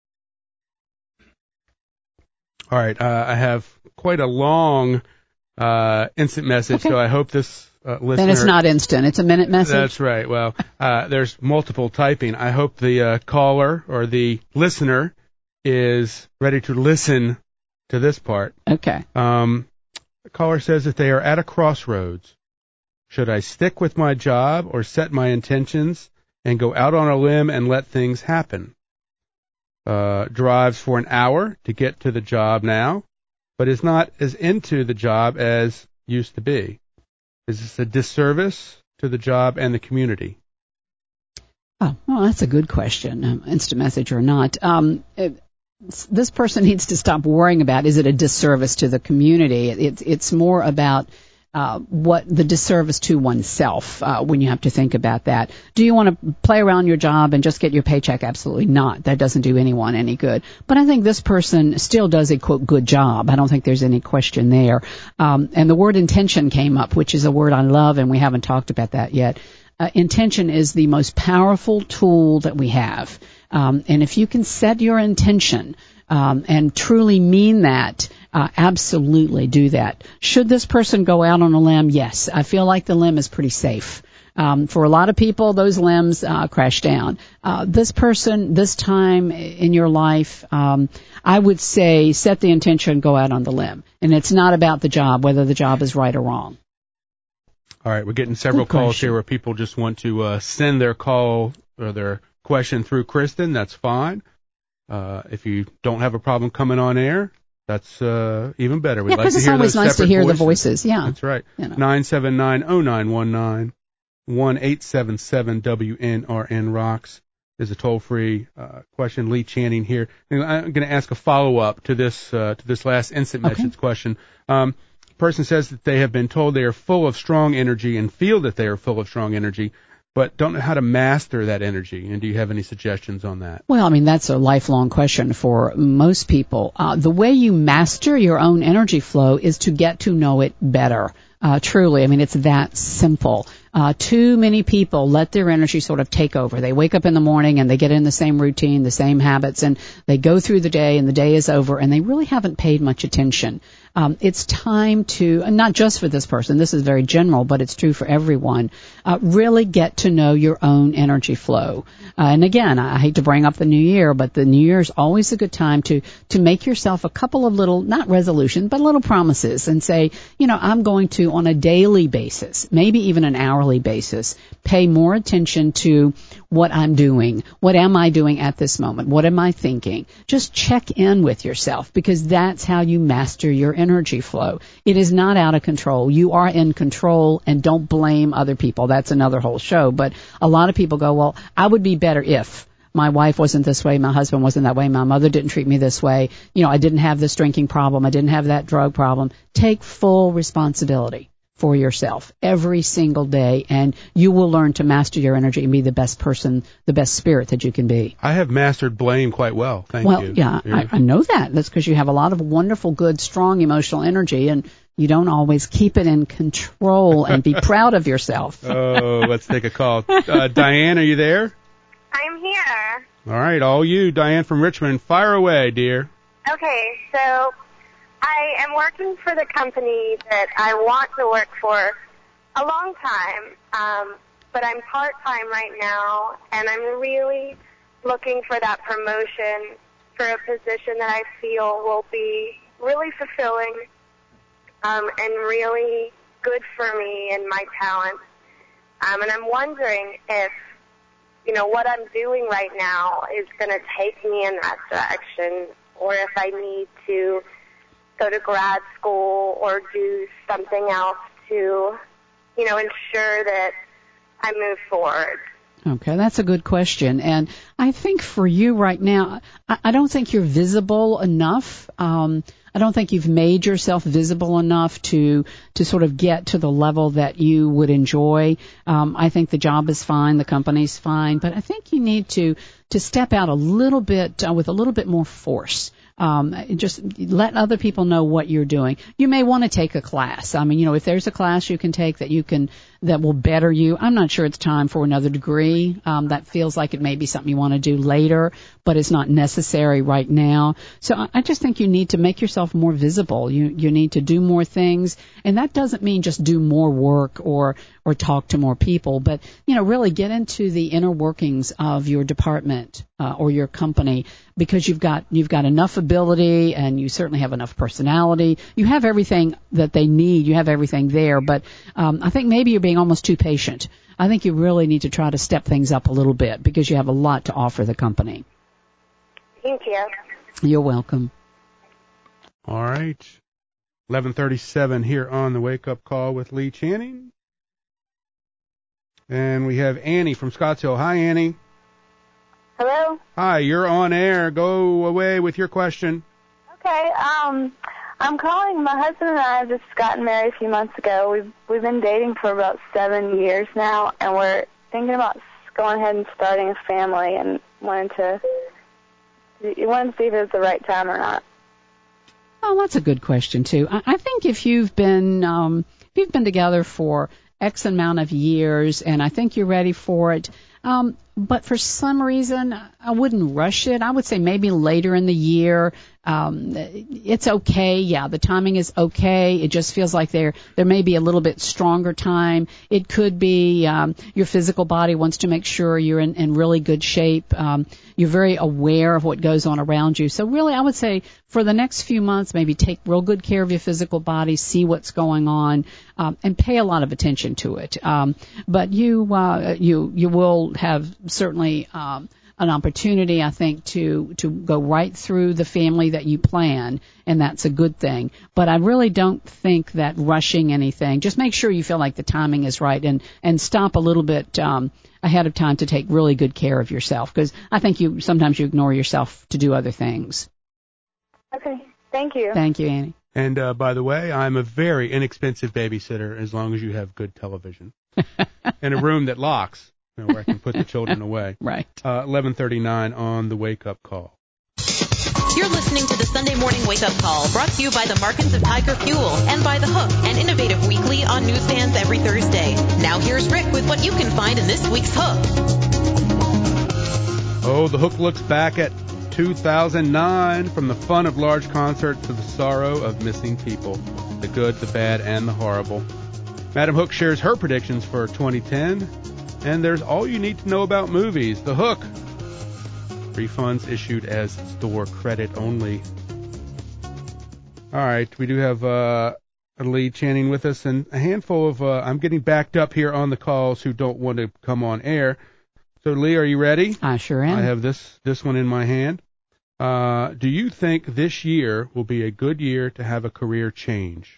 All right. Uh, I have quite a long uh, instant message, Okay. so I hope this uh, listener... Then it's not instant. It's a minute message. That's right. Well, uh, there's multiple typing. I hope the uh, caller or the listener is ready to listen to this part. Okay. Um, the caller says that they are at a crossroads. Should I stick with my job or set my intentions and go out on a limb and let things happen? Uh, drives for an hour to get to the job now, but is not as into the job as used to be. Is this a disservice to the job and the community? Oh, well, that's a good question, um, instant message or not. Um, it, this person needs to stop worrying about, is it a disservice to the community? It, it's it's more about uh, what the disservice to oneself uh, when you have to think about that. Do you want to play around your job and just get your paycheck? Absolutely not. That doesn't do anyone any good. But I think this person still does a, quote, good job. I don't think there's any question there. Um, and the word intention came up, which is a word I love, and we haven't talked about that yet. Uh, intention is the most powerful tool that we have. Um, and if you can set your intention um, and truly mean that, uh, absolutely do that. Should this person go out on a limb? Yes. I feel like the limb is pretty safe. Um, for a lot of people, those limbs uh, crash down. Uh, this person, this time in your life, um, I would say set the intention, go out on the limb. And it's not about the job, whether the job is right or wrong. All right, we're getting several Good calls question. here where people just want to uh, send their call or their question through Kristen, that's fine. Uh, if you don't have a problem coming on air, that's uh, even better. We'd yeah, like to it's hear always those nice to separate hear voices. the voices. Yeah, that's right. You know. nine seven nine, oh nine one nine, one eight seven seven W N R N rocks is a toll-free uh, question. Lee Channing here. And I'm going to ask a follow-up to this uh, to this last instant Okay. message question. Um, person says that they have been told they are full of strong energy and feel that they are full of strong energy, but don't know how to master that energy. And do you have any suggestions on that? Well, I mean, that's a lifelong question for most people. Uh, the way you master your own energy flow is to get to know it better. Uh, truly, I mean, it's that simple. Uh, too many people let their energy sort of take over. They wake up in the morning and they get in the same routine, the same habits, and they go through the day and the day is over and they really haven't paid much attention. Um, it's time to, and not just for this person, this is very general, but it's true for everyone, uh, really get to know your own energy flow. Uh, and again, I hate to bring up the new year, but the new year is always a good time to, to make yourself a couple of little, not resolutions, but little promises and say, you know, I'm going to, on a daily basis, maybe even an hourly basis, pay more attention to what I'm doing. What am I doing at this moment? What am I thinking? Just check in with yourself, because that's how you master your energy flow. It is not out of control. You are in control, and don't blame other people. That's another whole show. But a lot of people go, well, I would be better if my wife wasn't this way, my husband wasn't that way, my mother didn't treat me this way, you know, I didn't have this drinking problem, I didn't have that drug problem. Take full responsibility for yourself every single day, and you will learn to master your energy and be the best person, the best spirit that you can be. I have mastered blame quite well. Thank well, you. Well, yeah, I, I know that. That's because you have a lot of wonderful, good, strong emotional energy, and you don't always keep it in control and be proud of yourself. Oh, let's take a call. Uh, Diane, are you there? I'm here. All right, all you, Diane from Richmond. Fire away, dear. Okay, so I am working for the company that I want to work for a long time, um, but I'm part-time right now, and I'm really looking for that promotion for a position that I feel will be really fulfilling um, and really good for me and my talents. Um, and I'm wondering if, you know, what I'm doing right now is going to take me in that direction, or if I need to go to grad school or do something else to, you know, ensure that I move forward. Okay, that's a good question. And I think for you right now, I, I don't think you're visible enough. Um, I don't think you've made yourself visible enough to to sort of get to the level that you would enjoy. Um, I think the job is fine, the company's fine, but I think you need to to step out a little bit uh, with a little bit more force. Um, just let other people know what you're doing. You may want to take a class. I mean, you know, if there's a class you can take that you can, that will better you. I'm not sure it's time for another degree. Um, that feels like it may be something you want to do later, but it's not necessary right now. So I, I just think you need to make yourself more visible. You, you need to do more things. And that doesn't mean just do more work or, or talk to more people, but, you know, really get into the inner workings of your department, uh, or your company, because you've got, you've got enough ability and you certainly have enough personality. You have everything that they need. You have everything there, but, um, I think maybe you're being almost too patient. I think you really need to try to step things up a little bit because you have a lot to offer the company. Thank you. You're welcome. All right. eleven thirty-seven here on the Wake Up Call with Lee Channing. And we have Annie from Scottsdale. Hi, Annie. Hello? Hi, you're on air. Go away with your question. Okay, um, I'm calling. My husband and I have just gotten married a few months ago. We've we've been dating for about seven years now, and we're thinking about going ahead and starting a family, and wanted to you wanted to see if it was the right time or not. Oh, that's a good question too. I, I think if you've been um, if you've been together for X amount of years, and I think you're ready for it. Um, but for some reason, I wouldn't rush it. I would say maybe later in the year, Um, it's okay. Yeah, the timing is okay. It just feels like there there may be a little bit stronger time. It could be um, your physical body wants to make sure you're in, in really good shape. Um, you're very aware of what goes on around you. So really, I would say for the next few months, maybe take real good care of your physical body, see what's going on, um, and pay a lot of attention to it. Um, but you uh, you you will have certainly. Um, an opportunity, I think, to, to go right through the family that you plan, and that's a good thing. But I really don't think that rushing anything, just make sure you feel like the timing is right, and, and stop a little bit um, ahead of time to take really good care of yourself, because I think you sometimes you ignore yourself to do other things. Okay, thank you. Thank you, Annie. And uh, by the way, I'm a very inexpensive babysitter as long as you have good television and a room that locks. You know, where I can put the children away. Right. Uh, eleven thirty-nine on the Wake Up Call. You're listening to the Sunday Morning Wake Up Call, brought to you by the Markins of Tiger Fuel and by The Hook, an innovative weekly on newsstands every Thursday. Now here's Rick with what you can find in this week's Hook. Oh, The Hook looks back at two thousand nine, from the fun of large concerts to the sorrow of missing people, the good, the bad, and the horrible. Madam Hook shares her predictions for twenty ten. And there's all you need to know about movies. The Hook. Refunds issued as store credit only. All right, we do have uh, Lee Channing with us, and a handful of, uh, I'm getting backed up here on the calls who don't want to come on air. So, Lee, are you ready? I sure am. I have this, this one in my hand. Uh, do you think this year will be a good year to have a career change?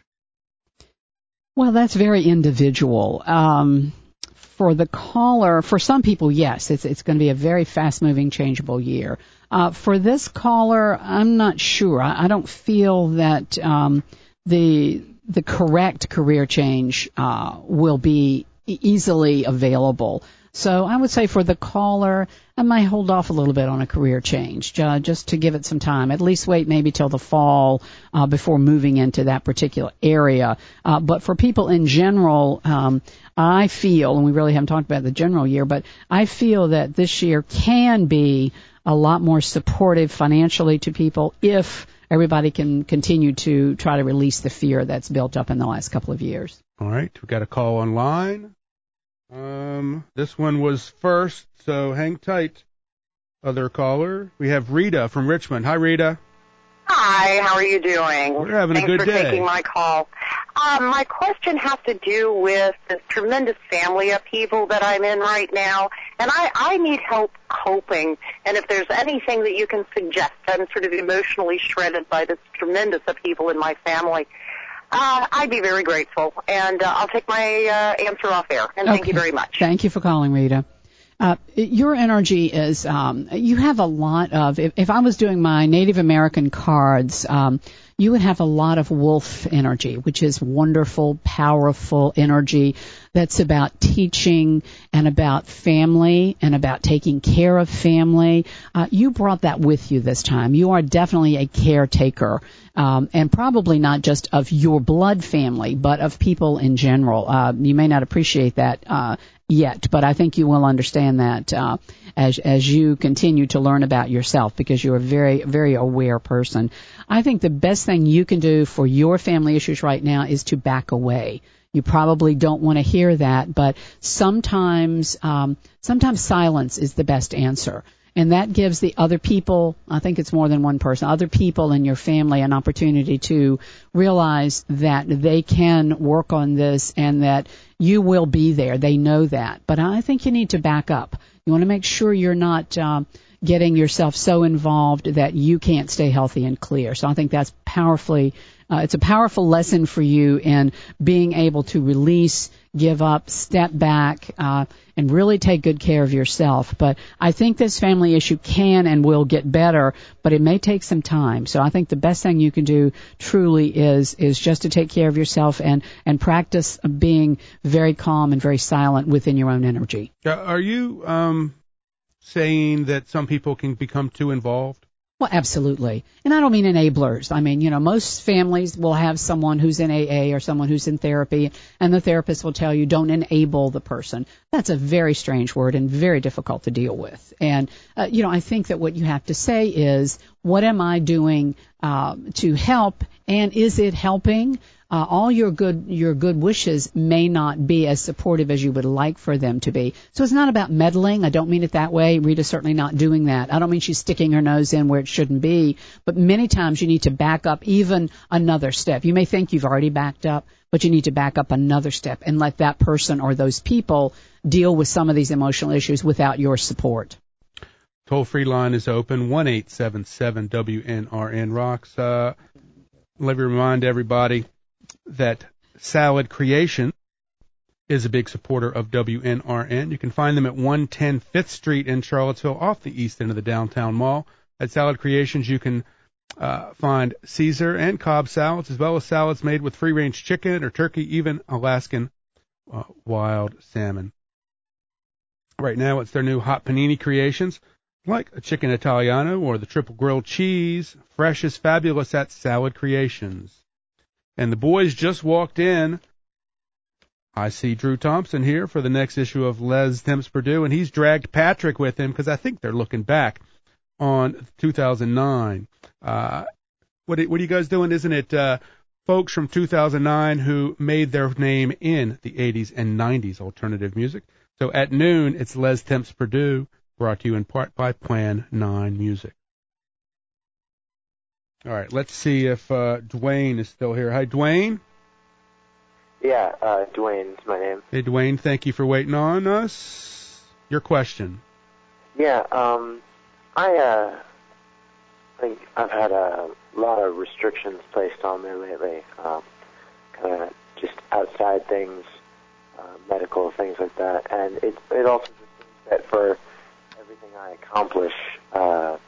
Well, that's very individual. Um For the caller, for some people, yes, it's it's going to be a very fast-moving, changeable year. Uh, for this caller, I'm not sure. I, I don't feel that um, the the correct career change uh, will be easily available. So I would say for the caller, I might hold off a little bit on a career change, uh, just to give it some time. At least wait maybe till the fall uh, before moving into that particular area. Uh, but for people in general, um, I feel, and we really haven't talked about the general year, but I feel that this year can be a lot more supportive financially to people if everybody can continue to try to release the fear that's built up in the last couple of years. All right, we got a call online. Um, this one was first, so hang tight, other caller. We have Rita from Richmond. Hi, Rita. Hi, how are you doing? We're having Thanks a good for day. taking my call. Um, my question has to do with the tremendous family upheaval that I'm in right now, and I, I need help coping. And if there's anything that you can suggest, I'm sort of emotionally shredded by this tremendous upheaval in my family. Uh, I'd be very grateful, and uh, I'll take my uh, answer off air. And Okay. Thank you very much. Thank you for calling, Rita. Uh, your energy is, um, you have a lot of, if, if I was doing my Native American cards, um, you would have a lot of wolf energy, which is wonderful, powerful energy that's about teaching and about family and about taking care of family. Uh, you brought that with you this time. You are definitely a caretaker, um, and probably not just of your blood family, but of people in general. Uh, you may not appreciate that uh, yet, but I think you will understand that uh, as as you continue to learn about yourself, because you're a very, very aware person. I think the best thing you can do for your family issues right now is to back away. You probably don't want to hear that, but sometimes um, sometimes silence is the best answer. And that gives the other people, I think it's more than one person, other people in your family an opportunity to realize that they can work on this and that you will be there. They know that. But I think you need to back up. You want to make sure you're not uh, getting yourself so involved that you can't stay healthy and clear. So I think that's powerfully, uh, it's a powerful lesson for you in being able to release, give up, step back, uh, and really take good care of yourself. But I think this family issue can and will get better, but it may take some time. So I think the best thing you can do truly is is just to take care of yourself and, and practice being very calm and very silent within your own energy. Uh, are you um, saying that some people can become too involved? Well, absolutely. And I don't mean enablers. I mean, you know, most families will have someone who's in A A or someone who's in therapy, and the therapist will tell you don't enable the person. That's a very strange word and very difficult to deal with. And, uh, you know, I think that what you have to say is, what am I doing uh, to help, and is it helping? Uh, all your good your good wishes may not be as supportive as you would like for them to be. So it's not about meddling. I don't mean it that way. Rita's certainly not doing that. I don't mean she's sticking her nose in where it shouldn't be. But many times you need to back up even another step. You may think you've already backed up, but you need to back up another step and let that person or those people deal with some of these emotional issues without your support. Toll-free line is open, one eight seven seven W N R N rocks. Uh, let me remind everybody that Salad Creation is a big supporter of W N R N. You can find them at one ten Fifth Street in Charlottesville, off the east end of the downtown mall. At Salad Creations, you can uh, find Caesar and Cobb salads, as well as salads made with free-range chicken or turkey, even Alaskan uh, wild salmon. Right now, it's their new hot panini creations, like a chicken Italiano or the triple grilled cheese. Fresh is fabulous at Salad Creations. And the boys just walked in. I see Drew Thompson here for the next issue of Les Temps Purdue, and he's dragged Patrick with him because I think they're looking back on two thousand nine. Uh, what, what are you guys doing? Isn't it uh, folks from two thousand nine who made their name in the eighties and nineties alternative music? So at noon, it's Les Temps Purdue, brought to you in part by Plan nine Music. All right, let's see if uh, Dwayne is still here. Hi, Dwayne. Yeah, uh, Dwayne's my name. Hey, Dwayne, thank you for waiting on us. Your question. Yeah, um, I uh, think I've had a lot of restrictions placed on me lately, um, kind of just outside things, uh, medical things like that, and it, it also just means that for everything I accomplish, uh,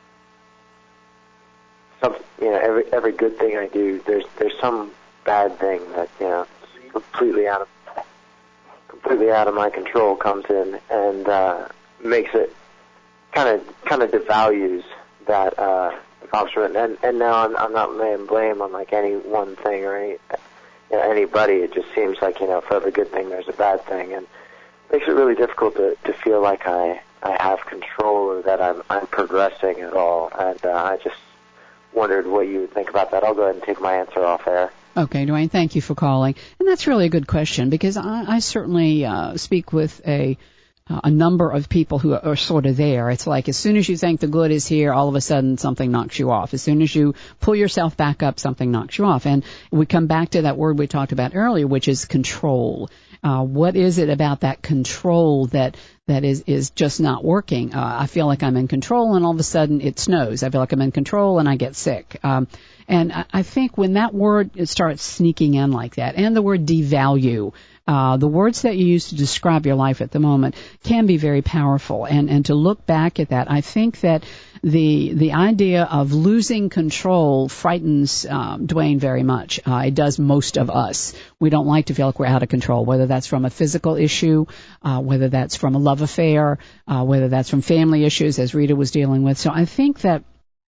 some, you know, every every good thing I do, there's there's some bad thing that, you know, completely out of completely out of my control comes in and uh, makes it kind of kind of devalues that uh, accomplishment. And and now I'm I'm not laying blame on like any one thing or any you know, anybody. It just seems like, you know, for every good thing there's a bad thing, and it makes it really difficult to to feel like I I have control or that I'm I'm progressing at all. And uh, I just wondered what you would think about that. I'll go ahead and take my answer off air. Okay, Dwayne, thank you for calling. And that's really a good question, because I, I certainly uh, speak with a uh, a number of people who are, are sort of there. It's like as soon as you think the good is here, all of a sudden something knocks you off. As soon as you pull yourself back up, something knocks you off. And we come back to that word we talked about earlier, which is control. Uh, what is it about that control that that is, is just not working? Uh, I feel like I'm in control, and all of a sudden it snows. I feel like I'm in control, and I get sick. Um, and I, I think when that word starts sneaking in like that, and the word devalue, uh, the words that you use to describe your life at the moment can be very powerful. And, and to look back at that, I think that the the idea of losing control frightens um, Dwayne very much. Uh, it does most of us. We don't like to feel like we're out of control, whether that's from a physical issue, uh, whether that's from a love affair, uh, whether that's from family issues, as Rita was dealing with. So I think that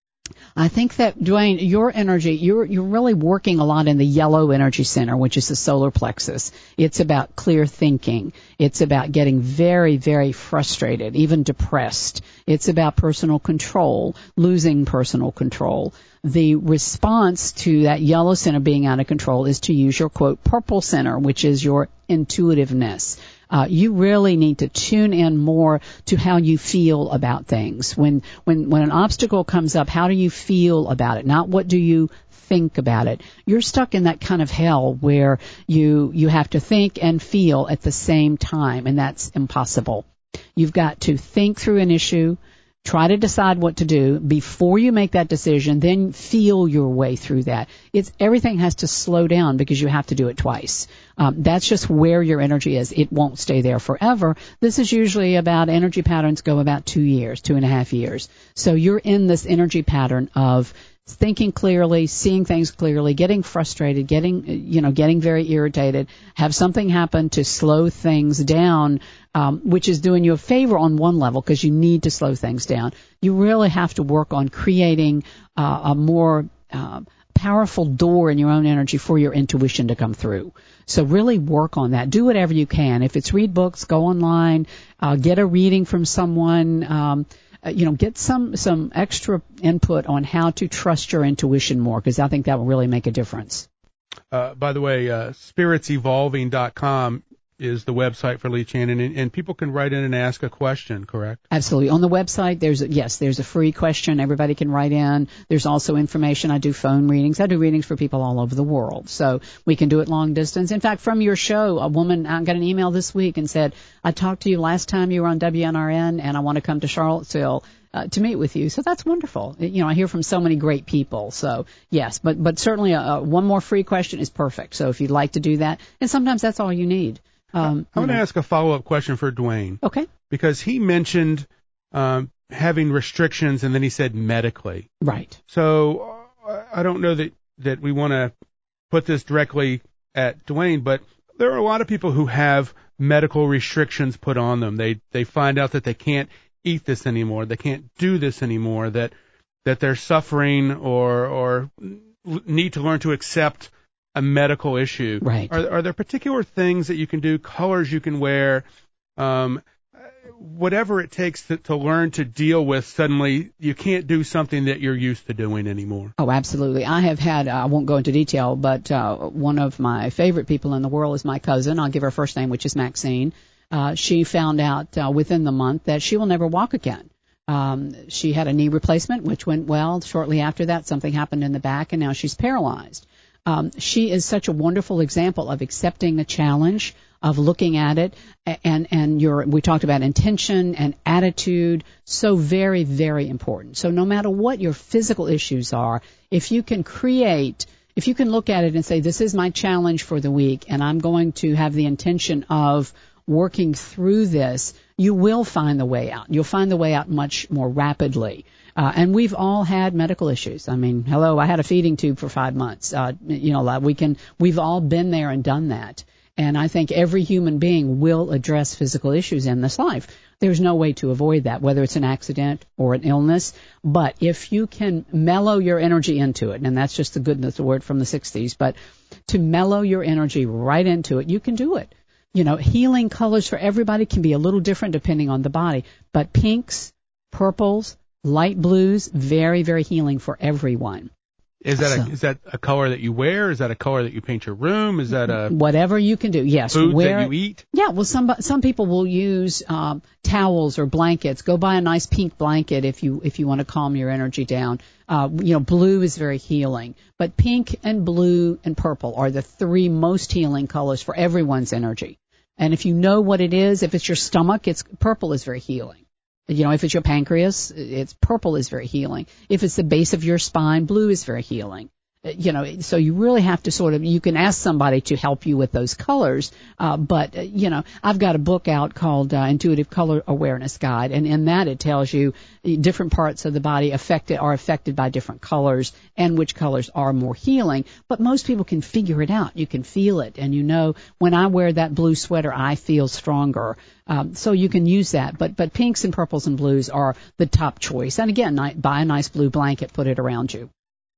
I think that, Dwayne, your energy, you're you're really working a lot in the yellow energy center, which is the solar plexus. It's about clear thinking. It's about getting very, very frustrated, even depressed. It's about personal control, losing personal control. The response to that yellow center being out of control is to use your, quote, purple center, which is your intuitiveness. Uh, you really need to tune in more to how you feel about things. When, when, when an obstacle comes up, how do you feel about it? Not what do you think about it. You're stuck in that kind of hell where you, you have to think and feel at the same time, and that's impossible. You've got to think through an issue, try to decide what to do before you make that decision, then feel your way through that. It's everything has to slow down because you have to do it twice. Um, that's just where your energy is. It won't stay there forever. This is usually about energy patterns go about two years, two and a half years. So you're in this energy pattern of thinking clearly, seeing things clearly, getting frustrated, getting, you know, getting very irritated, have something happen to slow things down, um, which is doing you a favor on one level because you need to slow things down. You really have to work on creating uh, a more uh, powerful door in your own energy for your intuition to come through. So really work on that. Do whatever you can. If it's read books, go online, uh, get a reading from someone, um, Uh, you know, get some some extra input on how to trust your intuition more, because I think that will really make a difference. Uh, by the way, uh, spirits evolving dot com is the website for Lee Channon, and, and people can write in and ask a question, correct? Absolutely. On the website, there's a, yes, there's a free question. Everybody can write in. There's also information. I do phone readings. I do readings for people all over the world, so we can do it long distance. In fact, from your show, a woman, I got an email this week and said, I talked to you last time you were on W N R N, and I want to come to Charlottesville uh, to meet with you. So that's wonderful. You know, I hear from so many great people. So yes, but but certainly uh, one more free question is perfect. So if you'd like to do that, and sometimes that's all you need. Um, I'm going to know. ask a follow-up question for Dwayne. Okay. Because he mentioned um, having restrictions, and then he said medically. Right. So uh, I don't know that, that we want to put this directly at Dwayne, but there are a lot of people who have medical restrictions put on them. They they find out that they can't eat this anymore, they can't do this anymore, that that they're suffering or or need to learn to accept a medical issue. Right. Are, are there particular things that you can do, colors you can wear, um, whatever it takes to, to learn to deal with suddenly you can't do something that you're used to doing anymore? Oh, absolutely. I have had, uh, I won't go into detail, but uh, one of my favorite people in the world is my cousin. I'll give her first name, which is Maxine. Uh, she found out uh, within the month that she will never walk again. Um, she had a knee replacement, which went well. Shortly after that, something happened in the back, and now she's paralyzed. Um, she is such a wonderful example of accepting a challenge, of looking at it, and and your we talked about intention and attitude, so very, very important. So no matter what your physical issues are, if you can create, if you can look at it and say, this is my challenge for the week, and I'm going to have the intention of working through this, you will find the way out. You'll find the way out much more rapidly. Uh, and we've all had medical issues. I mean, hello, I had a feeding tube for five months. Uh, you know, we can, we've all been there and done that. And I think every human being will address physical issues in this life. There's no way to avoid that, whether it's an accident or an illness. But if you can mellow your energy into it, and that's just the goodness, the word from the sixties, but to mellow your energy right into it, you can do it. You know, healing colors for everybody can be a little different depending on the body, but pinks, purples, light blues, very, very healing for everyone. Is that so, a, is that a color that you wear? Is that a color that you paint your room? Is that a whatever you can do? Yes, foods wear, that you eat? Yeah, well, some some people will use um, towels or blankets. Go buy a nice pink blanket if you if you want to calm your energy down. Uh, you know, blue is very healing, but pink and blue and purple are the three most healing colors for everyone's energy. And if you know what it is, if it's your stomach, it's purple is very healing. You know, if it's your pancreas, it's purple is very healing. If it's the base of your spine, blue is very healing. You know, so you really have to sort of, you can ask somebody to help you with those colors. Uh, but, uh, you know, I've got a book out called uh, Intuitive Color Awareness Guide, and in that it tells you different parts of the body affected are affected by different colors and which colors are more healing. But most people can figure it out. You can feel it, and you know, when I wear that blue sweater, I feel stronger. Um, so you can use that. But but pinks and purples and blues are the top choice. And again, buy a nice blue blanket, put it around you.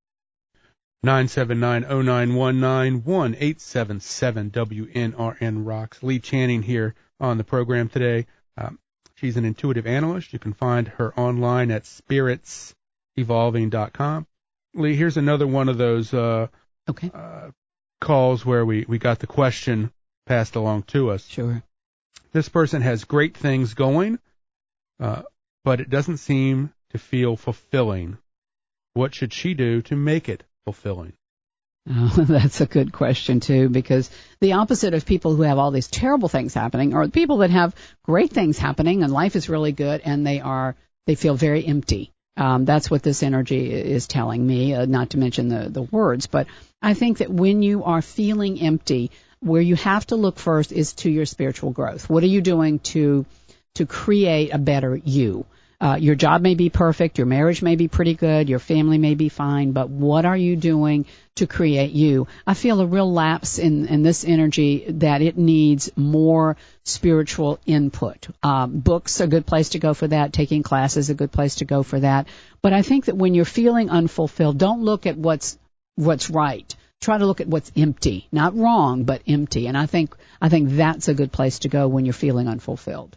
nine seven nine, oh nine one nine, one eight seven seven W N R N Rocks. Lee Channing here on the program today. Um, she's an intuitive analyst. You can find her online at spirits evolving dot com. Lee, here's another one of those uh, okay. uh, calls where we, we got the question passed along to us. Sure. This person has great things going, uh, but it doesn't seem to feel fulfilling. What should she do to make it fulfilling? Oh, that's a good question, too, because the opposite of people who have all these terrible things happening are people that have great things happening and life is really good and they are they feel very empty. Um, that's what this energy is telling me, uh, not to mention the, the words. But I think that when you are feeling empty, where you have to look first is to your spiritual growth. What are you doing to to create a better you? Uh, your job may be perfect, your marriage may be pretty good, your family may be fine, but what are you doing to create you? I feel a real lapse in, in this energy that it needs more spiritual input. Um, books are a good place to go for that. Taking classes is a good place to go for that. But I think that when you're feeling unfulfilled, don't look at what's what's right. Try to look at what's empty. Not wrong, but empty. And I think I think that's a good place to go when you're feeling unfulfilled.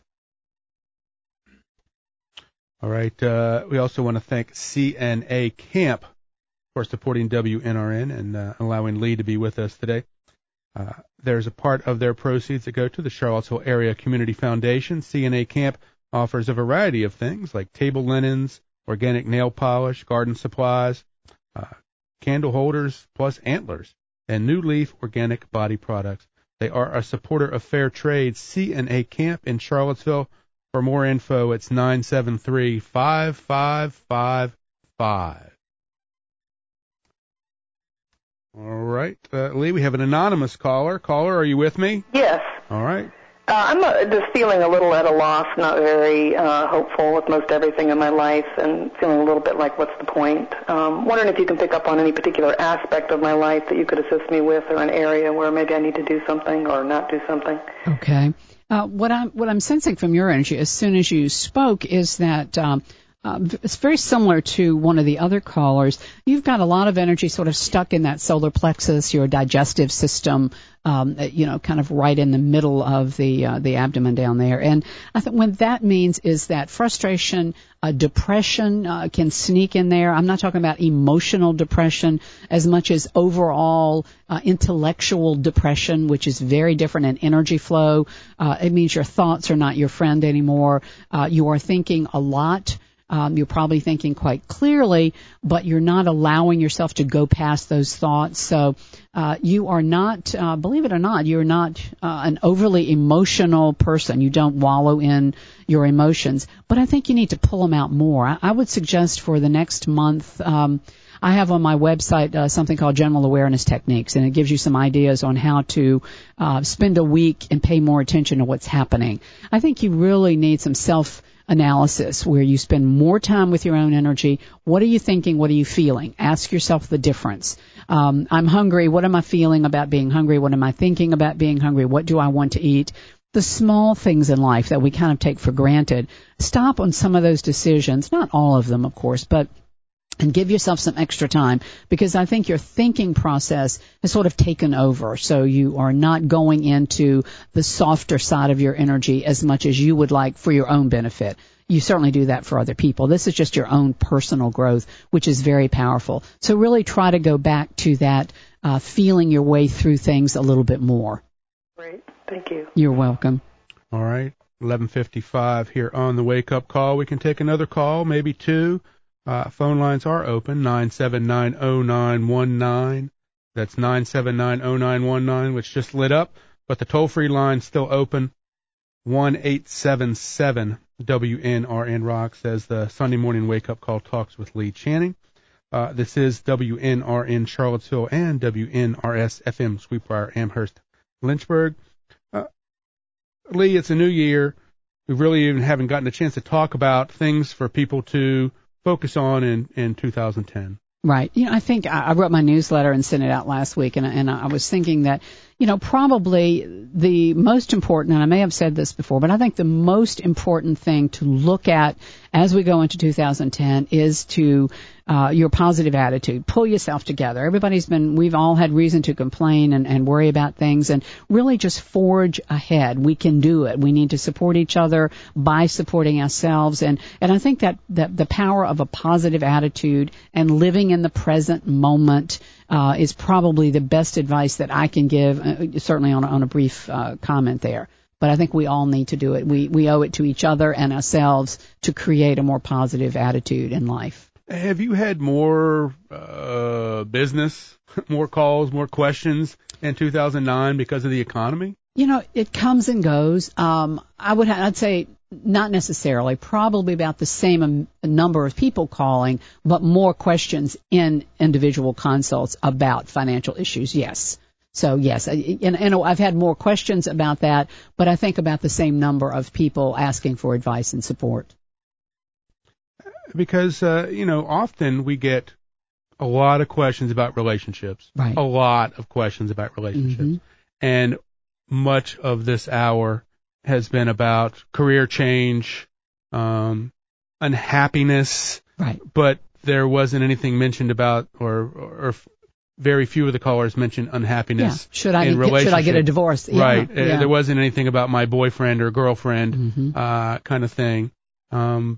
All right. Uh, we also want to thank C N A Camp for supporting W N R N and uh, allowing Lee to be with us today. Uh, there's a part of their proceeds that go to the Charlottesville Area Community Foundation. C N A Camp offers a variety of things like table linens, organic nail polish, garden supplies, uh, candle holders, plus antlers, and New Leaf organic body products. They are a supporter of fair trade. C N A Camp in Charlottesville. For more info, it's nine seven three, five five five five. All right, uh, Lee, we have an anonymous caller. Caller, are you with me? Yes. All right. Uh, I'm uh, just feeling a little at a loss, not very uh, hopeful with most everything in my life, and feeling a little bit like, what's the point? Um, wondering if you can pick up on any particular aspect of my life that you could assist me with, or an area where maybe I need to do something or not do something. Okay. Uh, what I'm what I'm sensing from your energy as soon as you spoke is that um, uh, it's very similar to one of the other callers. You've got a lot of energy sort of stuck in that solar plexus, your digestive system, um, you know, kind of right in the middle of the uh, the abdomen down there. And I think what that means is that frustration, uh, depression uh, can sneak in there. I'm not talking about emotional depression as much as overall uh, intellectual depression, which is very different in energy flow. Uh, it means your thoughts are not your friend anymore. Uh, you are thinking a lot. Um, you're probably thinking quite clearly, but you're not allowing yourself to go past those thoughts. So uh, you are not, uh, believe it or not, you're not uh, an overly emotional person. You don't wallow in your emotions. But I think you need to pull them out more. I, I would suggest for the next month, um, I have on my website uh, something called General Awareness Techniques, and it gives you some ideas on how to uh, spend a week and pay more attention to what's happening. I think you really need some self analysis where you spend more time with your own energy. What are you thinking? What are you feeling? Ask yourself the difference. Um, I'm hungry. What am I feeling about being hungry? What am I thinking about being hungry? What do I want to eat? The small things in life that we kind of take for granted. Stop on some of those decisions. Not all of them, of course, but and give yourself some extra time, because I think your thinking process has sort of taken over. So you are not going into the softer side of your energy as much as you would like for your own benefit. You certainly do that for other people. This is just your own personal growth, which is very powerful. So really try to go back to that uh, feeling your way through things a little bit more. Great. Thank you. You're welcome. All right. eleven fifty-five here on the Wake Up Call. We can take another call, maybe two. Uh, phone lines are open, nine seven nine, oh nine one nine. That's nine seven nine, oh nine one nine, which just lit up, but the toll-free line's still open, one eight seven seven W N R N Rocks, as the Sunday morning wake-up call talks with Lee Channing. Uh, this is W N R N Charlottesville and W N R S F M Sweetbriar Amherst Lynchburg. Uh, Lee, it's a new year. We really even haven't gotten a chance to talk about things for people to focus on in, in two thousand ten. Right. You know, I think I, I wrote my newsletter and sent it out last week, and, and I was thinking that, you know, probably the most important, and I may have said this before, but I think the most important thing to look at as we go into two thousand ten is to uh, your positive attitude. Pull yourself together. Everybody's been, we've all had reason to complain and, and worry about things, and really just forge ahead. We can do it. We need to support each other by supporting ourselves, and, and I think that, that the power of a positive attitude and living in the present moment uh, is probably the best advice that I can give, uh, certainly on a, on a brief uh, comment there. But I think we all need to do it. We we owe it to each other and ourselves to create a more positive attitude in life. Have you had more uh, business, more calls, more questions in two thousand nine because of the economy? You know, it comes and goes. Um, I would ha- I'd say not necessarily. Probably about the same um, number of people calling, but more questions in individual consults about financial issues. Yes. So, yes, and, and I've had more questions about that, but I think about the same number of people asking for advice and support. because, uh, you know, often we get a lot of questions about relationships. Right. A lot of questions about relationships. Mm-hmm. And much of this hour has been about career change, um, unhappiness. Right. But there wasn't anything mentioned about, or, or very few of the callers mentioned unhappiness. Yeah. Should I in get, should I get a divorce? Yeah. Right. Yeah. Uh, there wasn't anything about my boyfriend or girlfriend, Mm-hmm. uh, kind of thing. Um,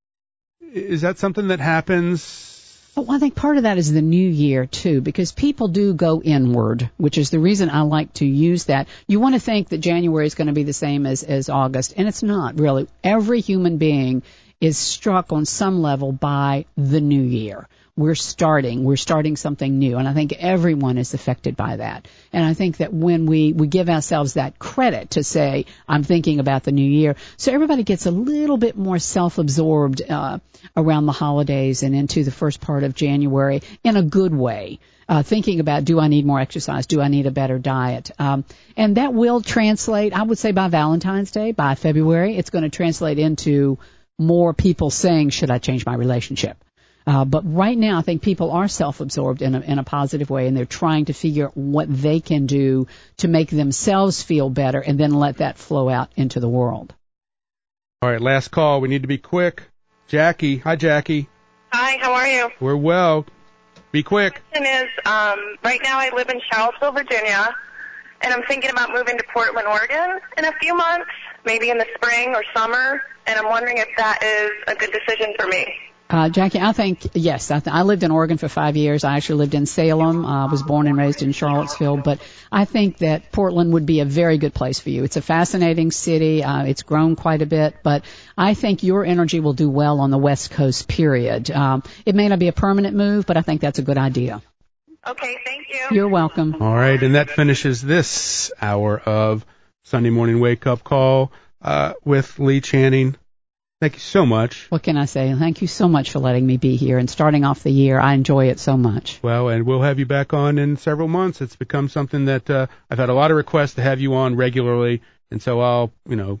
is that something that happens? Well, I think part of that is the new year, too, because people do go inward, which is the reason I like to use that. You want to think that January is going to be the same as, as August, and it's not, really. Every human being is struck on some level by the new year. We're starting. We're starting something new, and I think everyone is affected by that. And I think that when we, we give ourselves that credit to say, I'm thinking about the new year, so everybody gets a little bit more self-absorbed uh, around the holidays and into the first part of January in a good way. Uh, thinking about, do I need more exercise? Do I need a better diet? Um, and that will translate, I would say, by Valentine's Day, by February, it's going to translate into more people saying, should I change my relationship? Uh, but right now, I think people are self-absorbed in a, in a positive way, and they're trying to figure out what they can do to make themselves feel better and then let that flow out into the world. All right, last call. We need to be quick. Jackie. Hi, Jackie. Hi, how are you? We're well. Be quick. The question is, um, right now I live in Charlottesville, Virginia, and I'm thinking about moving to Portland, Oregon in a few months, maybe in the spring or summer, and I'm wondering if that is a good decision for me. Uh, Jackie, I think, yes, I, th- I lived in Oregon for five years. I actually lived in Salem. I uh, was born and raised in Charlottesville. But I think that Portland would be a very good place for you. It's a fascinating city. Uh, it's grown quite a bit. But I think your energy will do well on the West Coast, period. Um, it may not be a permanent move, but I think that's a good idea. Okay, thank you. You're welcome. All right, and that finishes this hour of Sunday Morning Wake Up Call uh, with Lee Channing. Thank you so much. What can I say? Thank you so much for letting me be here and starting off the year. I enjoy it so much. Well, and we'll have you back on in several months. It's become something that uh, I've had a lot of requests to have you on regularly, and so I'll, you know,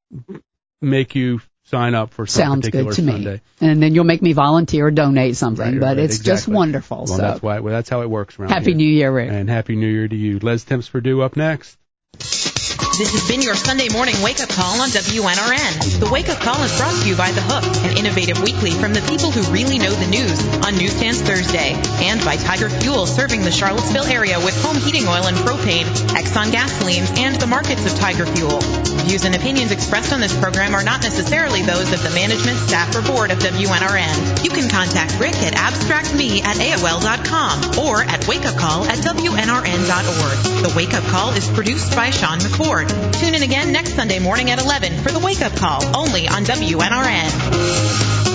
make you sign up for some Sounds particular good to Sunday. Me. And then you'll make me volunteer or donate something, right, but right, it's exactly. just wonderful. Well, so that's why. Well, that's how it works around Happy here. New Year, Rick. And Happy New Year to you. Les Temps Purdue up next. This has been your Sunday morning wake-up call on W N R N. The wake-up call is brought to you by The Hook, an innovative weekly from the people who really know the news on Newsstands Thursday, and by Tiger Fuel, serving the Charlottesville area with home heating oil and propane, Exxon gasolines, and the markets of Tiger Fuel. Views and opinions expressed on this program are not necessarily those of the management, staff, or board of W N R N. You can contact Rick at abstractme at A O L dot com or at wakeupcall at W N R N dot org. The wake-up call is produced by Sean McCord. Tune in again next Sunday morning at eleven for the Wake Up Call, only on W N R N.